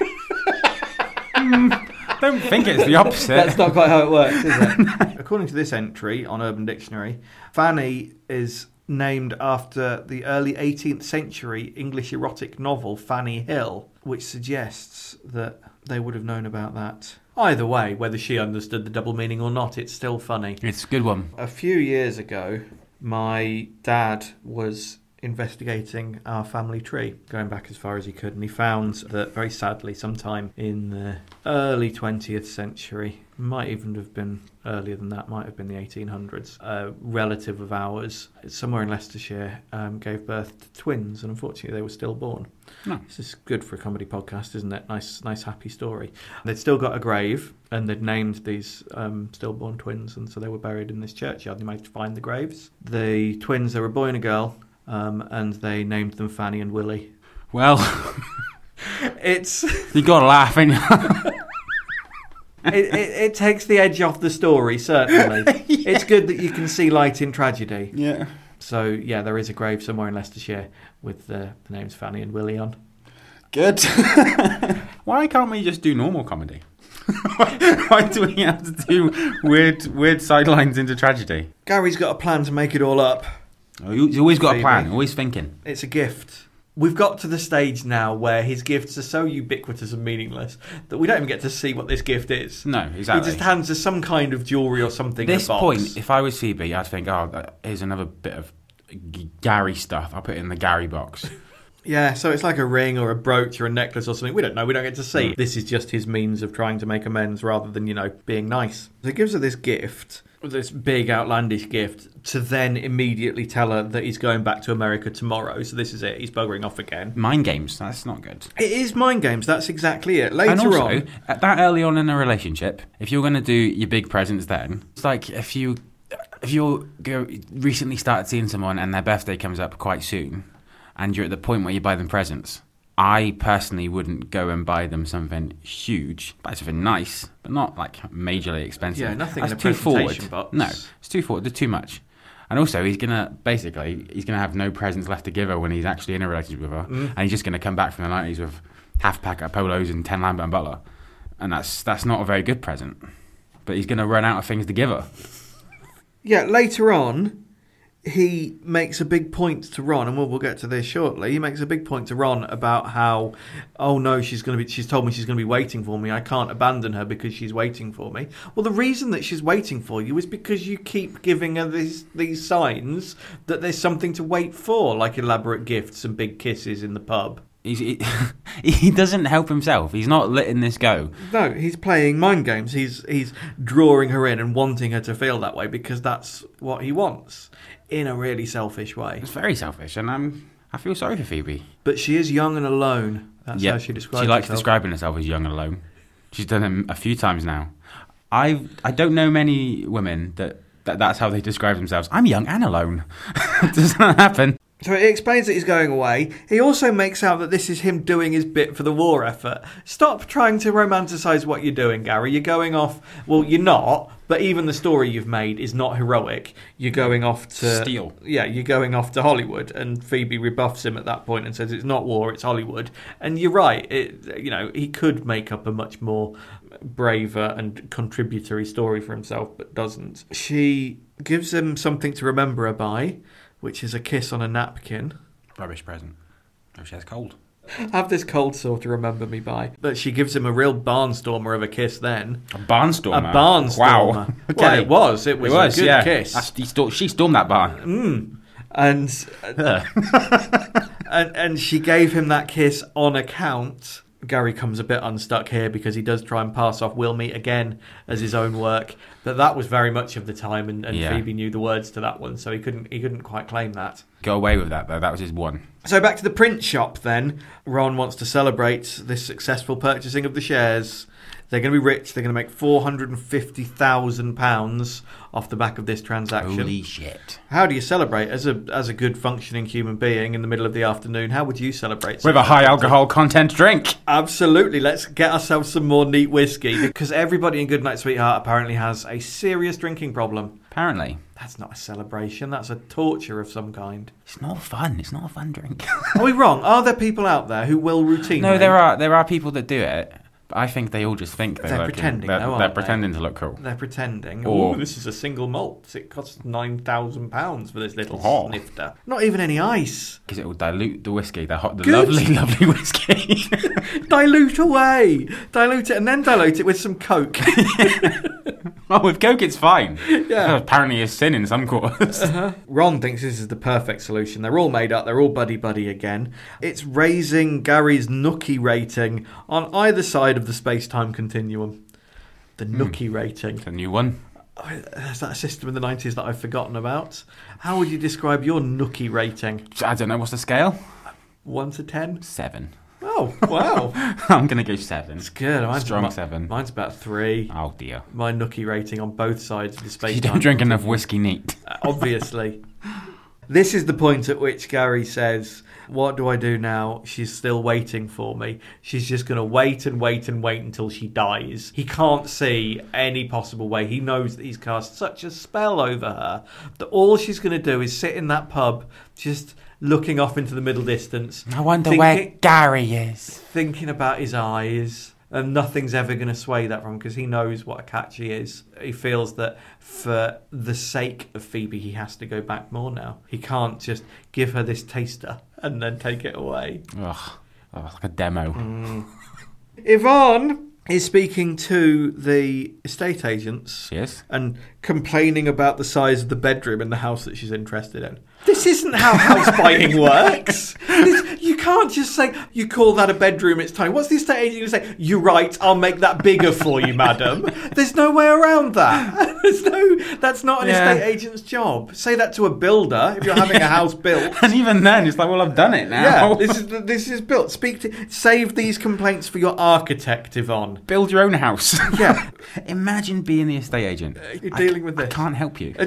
mm, don't think it's the opposite. That's not quite how it works, is it? According to this entry on Urban Dictionary, fanny is named after the early eighteenth century English erotic novel Fanny Hill, which suggests that they would have known about that. Either way, whether she understood the double meaning or not, it's still funny. It's a good one. A few years ago, my dad was investigating our family tree, going back as far as he could, and he found that, very sadly, sometime in the early twentieth century, might even have been earlier than that, might have been the eighteen hundreds, a relative of ours, somewhere in Leicestershire, um, gave birth to twins, and unfortunately they were stillborn. No. This is good for a comedy podcast, isn't it? Nice, nice, happy story. They'd still got a grave, and they'd named these um, stillborn twins, and so they were buried in this churchyard. They managed to find the graves. The twins, they were a boy and a girl, um, and they named them Fanny and Willie. Well, it's you got to laugh, ain't you? it, it, it takes the edge off the story, certainly. Yeah. It's good that you can see light in tragedy. Yeah. So, yeah, there is a grave somewhere in Leicestershire with uh, the names Fanny and Willie on. Good. Why can't we just do normal comedy? Why do we have to do weird weird sidelines into tragedy? Gary's got a plan to make it all up. Oh, he's always got Phoebe. a plan, always thinking. It's a gift. We've got to the stage now where his gifts are so ubiquitous and meaningless that we don't even get to see what this gift is. No, exactly. He just hands us some kind of jewellery or something At this in a box. point, if I was Phoebe, I'd think, oh, here's another bit of G- Gary stuff. I'll put it in the Gary box. Yeah, so it's like a ring or a brooch or a necklace or something. We don't know. We don't get to see. This is just his means of trying to make amends rather than, you know, being nice. So he gives her this gift, this big outlandish gift, to then immediately tell her that he's going back to America tomorrow. So this is it. He's buggering off again. Mind games, that's not good. It is mind games. That's exactly it. Later and also, on... at that early on in a relationship, if you're going to do your big presents then, it's like if you if you go recently started seeing someone and their birthday comes up quite soon, and you're at the point where you buy them presents, I personally wouldn't go and buy them something huge. Buy something nice, but not like majorly expensive. Yeah, nothing That's in a too presentation forward. box. No, it's too forward. It's too much. And also, he's gonna basically he's gonna have no presents left to give her when he's actually in a relationship with her, mm. and he's just gonna come back from the nineties with half a pack of Polos and ten Lambert and Butler. And that's that's not a very good present. But he's going to run out of things to give her. Yeah, later on, he makes a big point to Ron, and we'll, we'll get to this shortly. He makes a big point to Ron about how, oh no, she's going to be. She's told me she's going to be waiting for me. I can't abandon her because she's waiting for me. Well, the reason that she's waiting for you is because you keep giving her these these signs that there's something to wait for, like elaborate gifts and big kisses in the pub. He's, he, he doesn't help himself. He's not letting this go. No, he's playing mind games. He's he's drawing her in and wanting her to feel that way because that's what he wants in a really selfish way. It's very selfish, and I'm, I feel sorry for Phoebe. But she is young and alone. That's Yep. how she describes She likes herself. describing herself as young and alone. She's done it a few times now. I I don't know many women that, that that's how they describe themselves. I'm young and alone. Does not happen. So he explains that he's going away. He also makes out that this is him doing his bit for the war effort. Stop trying to romanticise what you're doing, Gary. You're going off... Well, you're not, but even the story you've made is not heroic. You're going off to... Steal. Yeah, you're going off to Hollywood, and Phoebe rebuffs him at that point and says it's not war, it's Hollywood. And you're right. It, you know, he could make up a much more braver and contributory story for himself, but doesn't. She gives him something to remember her by, which is a kiss on a napkin. Rubbish present. Oh, she has cold. Have this cold sore to remember me by. But she gives him a real barnstormer of a kiss then. A barnstormer. A barnstormer. Wow. Okay. Well, it was. It was, It was a good yeah. kiss. That's, he sto- she stormed that barn. And, and and she gave him that kiss on account. Gary comes a bit unstuck here because he does try and pass off "We'll meet again" as his own work, but that was very much of the time, and, and Yeah. Phoebe knew the words to that one, so he couldn't he couldn't quite claim that. Go away with that, though. That was his one. So back to the print shop then. Ron wants to celebrate this successful purchasing of the shares. They're going to be rich. They're going to make four hundred fifty thousand pounds off the back of this transaction. Holy shit. How do you celebrate as a as a good functioning human being in the middle of the afternoon? How would you celebrate? With a high alcohol content drink. Absolutely. Let's get ourselves some more neat whiskey because everybody in Goodnight Sweetheart apparently has a serious drinking problem. Apparently. That's not a celebration. That's a torture of some kind. It's not fun. It's not a fun drink. Are we wrong? Are there people out there who will routinely... No, there are there are people that do it. But I think they all just think they're, They're looking- pretending, They're, though, they're aren't they? pretending to look cool. They're pretending. Or- Oh, this is a single malt. It costs nine thousand pounds for this little Oh. snifter. Not even any ice. Because it will dilute the whiskey, the hot, the Good. lovely, lovely whiskey. Dilute away. Dilute it and then dilute it with some Coke. Oh, with Coke it's fine. Yeah. Apparently it's sin in some quarters. Ron thinks this is the perfect solution. They're all made up. They're all buddy-buddy again. It's raising Gary's Nookie rating on either side of the space-time continuum. The Nookie rating. It's a new one. Oh, is that a system in the nineties that I've forgotten about? How would you describe your Nookie rating? I don't know, what's the scale? one to ten? Seven. Oh, wow. I'm going to go seven. It's good. Mine's Strong about, seven. Mine's about three. Oh dear. My Nookie rating on both sides of the space-time You don't drink enough whiskey neat. Obviously. This is the point at which Gary says, what do I do now? She's still waiting for me. She's just going to wait and wait and wait until she dies. He can't see any possible way. He knows that he's cast such a spell over her that all she's going to do is sit in that pub just looking off into the middle distance. I wonder thinking, where Gary is. Thinking about his eyes. And nothing's ever going to sway that from him because he knows what a catch he is. He feels that for the sake of Phoebe, he has to go back more now. He can't just give her this taster and then take it away. Ugh. Oh, it's like a demo. Mm. Yvonne is speaking to the estate agents Yes. and complaining about the size of the bedroom in the house that she's interested in. This isn't how house buying works. This, you can't just say, you call that a bedroom, it's tiny. What's the estate agent going to say? You're right, I'll make that bigger for you, madam. There's no way around that. There's no. That's not an Yeah. estate agent's job. Say that to a builder if you're having a house built. And even then, it's like, well, I've done it now. Yeah, this is this is built. Speak to save these complaints for your architect, Yvonne. Build your own house. Yeah. Imagine being the estate agent. You're I- dealing with I this. can't help you.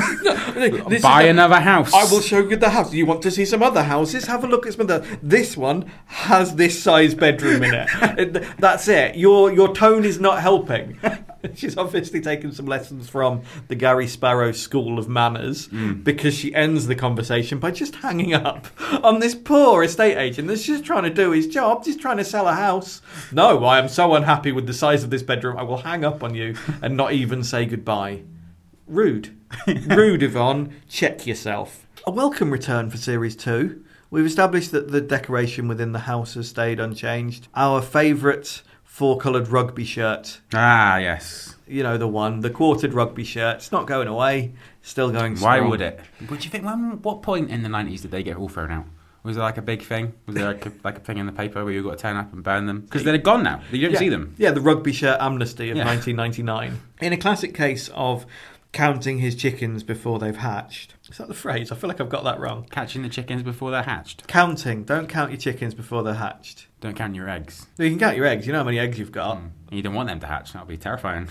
This Buy is the- another house. I will show you the house. You want to see some other houses? Have a look at some other. This one has this size bedroom in it. It- That's it. Your your tone is not helping. She's obviously taken some lessons from the Gary Sparrow School of Manners Mm. because she ends the conversation by just hanging up on this poor estate agent that's just trying to do his job, just trying to sell a house. No, I am so unhappy with the size of this bedroom, I will hang up on you and not even say goodbye. Rude. Rude, Yvonne. Check yourself. A welcome return for Series two. We've established that the decoration within the house has stayed unchanged. Our favourite four-coloured rugby shirt, Ah, yes. you know, the one, the quartered rugby shirt, it's not going away, still going strong. Why would it? What do you think? When, what point in the nineties did they get all thrown out? Was there like a big thing? Was there like a, like a thing in the paper where you got to turn up and burn them? Because they're gone now. You don't yeah. see them. Yeah, the rugby shirt amnesty of Yeah. nineteen ninety-nine. In a classic case of counting his chickens before they've hatched. Is that the phrase? I feel like I've got that wrong. Catching the chickens before they're hatched. Counting. Don't count your chickens before they're hatched. Don't count your eggs. You can count your eggs. You know how many eggs you've got. Mm. You don't want them to hatch. That would be terrifying.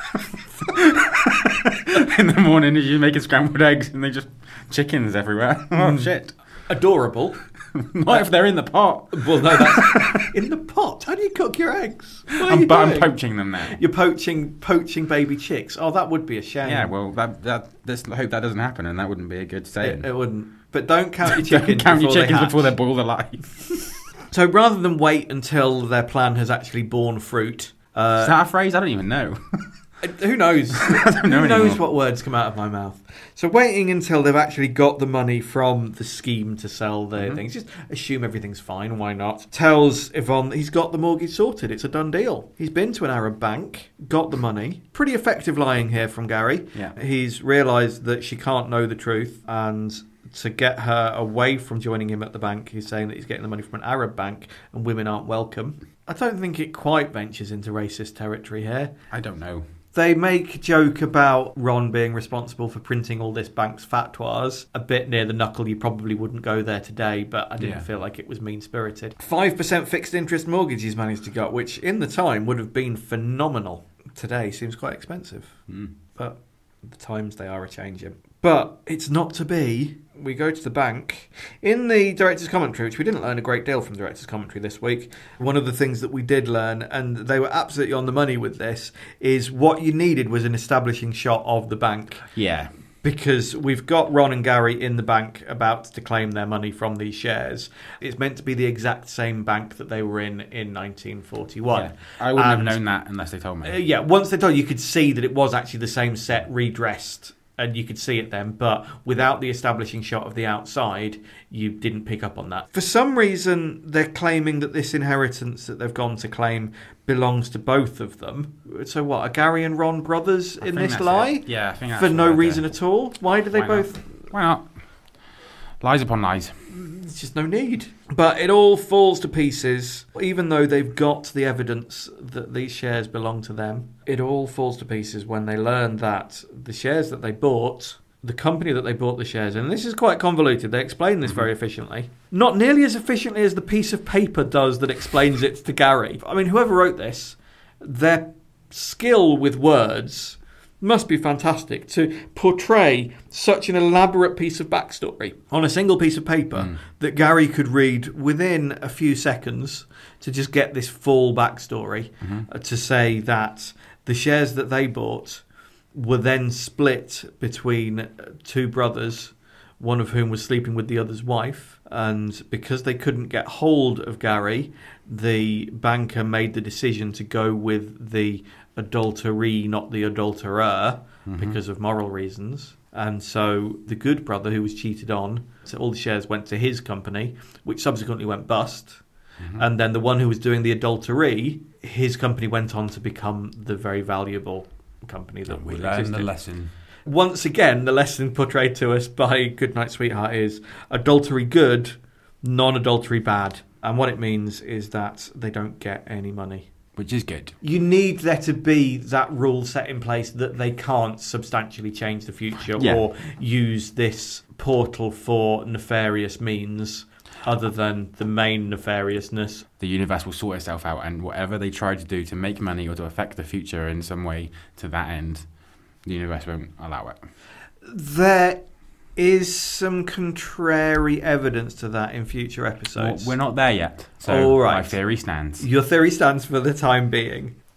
In the morning, as you make scrambled eggs and they just chickens everywhere. Oh shit! Adorable. Not if they're in the pot. Well, no, that's in the pot. How do you cook your eggs? What are I'm, you but I'm doing? poaching them now. You're poaching, poaching baby chicks. Oh, that would be a shame. Yeah, well, that, that, let's hope that doesn't happen, and that wouldn't be a good saying. it, it wouldn't. But don't count your Don't chickens. count your before chickens they before they're hatch. boiled alive. So rather than wait until their plan has actually borne fruit, uh, Is that a phrase? I don't even know. who knows? don't know who knows anymore. what words come out of my mouth? So waiting until they've actually got the money from the scheme to sell their Mhm. things, just assume everything's fine, why not? Tells Yvonne that he's got the mortgage sorted, it's a done deal. He's been to an Arab bank, got the money. Pretty effective lying here from Gary. Yeah. He's realised that she can't know the truth, and to get her away from joining him at the bank, he's saying that he's getting the money from an Arab bank and women aren't welcome. I don't think it quite ventures into racist territory here. I don't know. They make a joke about Ron being responsible for printing all this bank's fatwas. A bit near the knuckle, you probably wouldn't go there today, but I didn't Yeah. feel like it was mean-spirited. five percent fixed interest mortgage he's managed to get, which in the time would have been phenomenal. Today seems quite expensive, Mm. but the times they are a-changing. But it's not to be. We go to the bank. In the director's commentary, which we didn't learn a great deal from director's commentary this week, one of the things that we did learn, and they were absolutely on the money with this, is what you needed was an establishing shot of the bank. Yeah. Because we've got Ron and Gary in the bank about to claim their money from these shares. It's meant to be the exact same bank that they were in in nineteen forty-one. Yeah. I wouldn't And, have known that unless they told me. Uh, yeah, once they told you, you could see that it was actually the same set redressed, and you could see it then, but without the establishing shot of the outside, you didn't pick up on that. For some reason, they're claiming that this inheritance that they've gone to claim belongs to both of them. So what, are Gary and Ron brothers I in think this that's lie? it. Yeah, I think that's For what no they're reason doing. at all? Why do they Why both... not? Why not? Lies upon lies. There's just no need. But it all falls to pieces, even though they've got the evidence that these shares belong to them. It all falls to pieces when they learn that the shares that they bought, the company that they bought the shares in, and this is quite convoluted, they explain this very efficiently. Not nearly as efficiently as the piece of paper does that explains it to Gary. I mean, whoever wrote this, their skill with words must be fantastic to portray such an elaborate piece of backstory on a single piece of paper Mm. that Gary could read within a few seconds to just get this full backstory, Mm-hmm. uh, to say that the shares that they bought were then split between two brothers, one of whom was sleeping with the other's wife, and because they couldn't get hold of Gary, the banker made the decision to go with the adulteree, not the adulterer, because of moral reasons. And so the good brother who was cheated on, so all the shares went to his company, which subsequently went bust. And then the one who was doing the adultery, his company went on to become the very valuable company that We was learned the existed. lesson. Once again, the lesson portrayed to us by Goodnight Sweetheart is adultery good, non-adultery bad. And what it means is that they don't get any money. Which is good. You need there to be that rule set in place that they can't substantially change the future Yeah. or use this portal for nefarious means other than the main nefariousness. The universe will sort itself out, and whatever they try to do to make money or to affect the future in some way to that end, the universe won't allow it. There is some contrary evidence to that in future Well, episodes. we're not there yet, so All right. my theory stands. Your theory stands for the time being.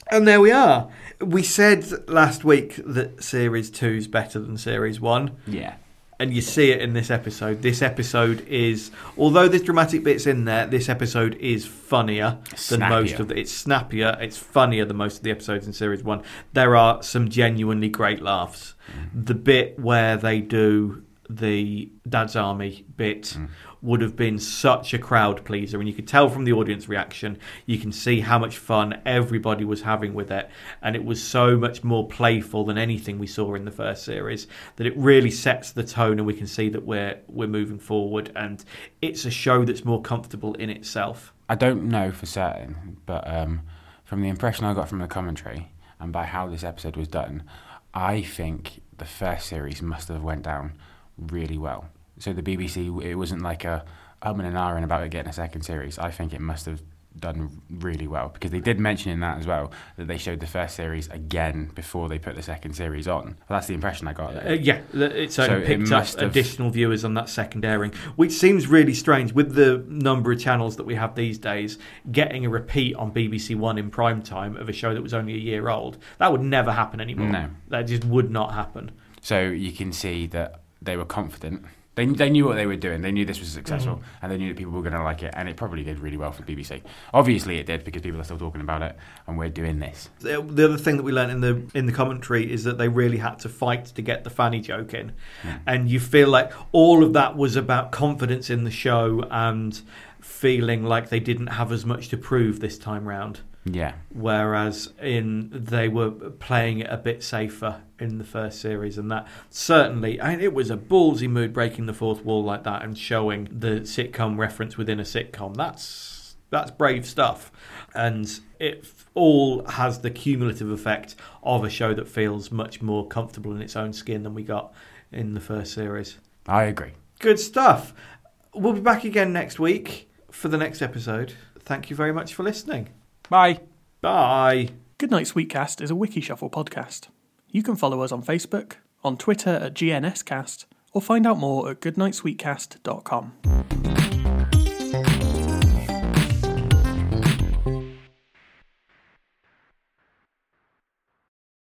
And there we are. We said last week that Series two is better than Series one. Yeah. And you see it in this episode. This episode is, although there's dramatic bits in there, this episode is funnier than Snappier. most of the. It's snappier. It's funnier than most of the episodes in Series One. There are some genuinely great laughs. Mm. The bit where they do the Dad's Army bit mm. would have been such a crowd pleaser, and you could tell from the audience reaction. You can see how much fun everybody was having with it, and it was so much more playful than anything we saw in the first series that it really sets the tone, and we can see that we're we're moving forward, and it's a show that's more comfortable in itself. I don't know for certain, but um, from the impression I got from the commentary and by how this episode was done, I think the first series must have went down really well. So the B B C, it wasn't like a um and an ahhing about it getting a second series. I think it must have done really well, because they did mention in that as well that they showed the first series again before they put the second series on. Well, that's the impression I got. Uh, yeah, it certainly so picked it up must have... additional viewers on that second airing, which seems really strange with the number of channels that we have these days. Getting a repeat on B B C One in prime time of a show that was only a year old, that would never happen anymore. No. That just would not happen. So you can see that they were confident. They they knew what they were doing. They knew this was successful, mm-hmm. and they knew that people were going to like it, and it probably did really well for the B B C. Obviously, it did, because people are still talking about it, and we're doing this. The, the other thing that we learned in the in the commentary is that they really had to fight to get the Fanny joke in, mm. and you feel like all of that was about confidence in the show and feeling like they didn't have as much to prove this time round. Yeah. Whereas in they were playing it a bit safer in the first series, and that certainly, I mean, it was a ballsy move breaking the fourth wall like that and showing the sitcom reference within a sitcom. That's that's brave stuff, and it all has the cumulative effect of a show that feels much more comfortable in its own skin than we got in the first series. I agree. Good stuff. We'll be back again next week for the next episode. Thank you very much for listening. Bye. Bye. Goodnight Sweetcast is a Wiki Shuffle podcast. You can follow us on Facebook, on Twitter at G N S Cast, or find out more at goodnight sweetcast dot com.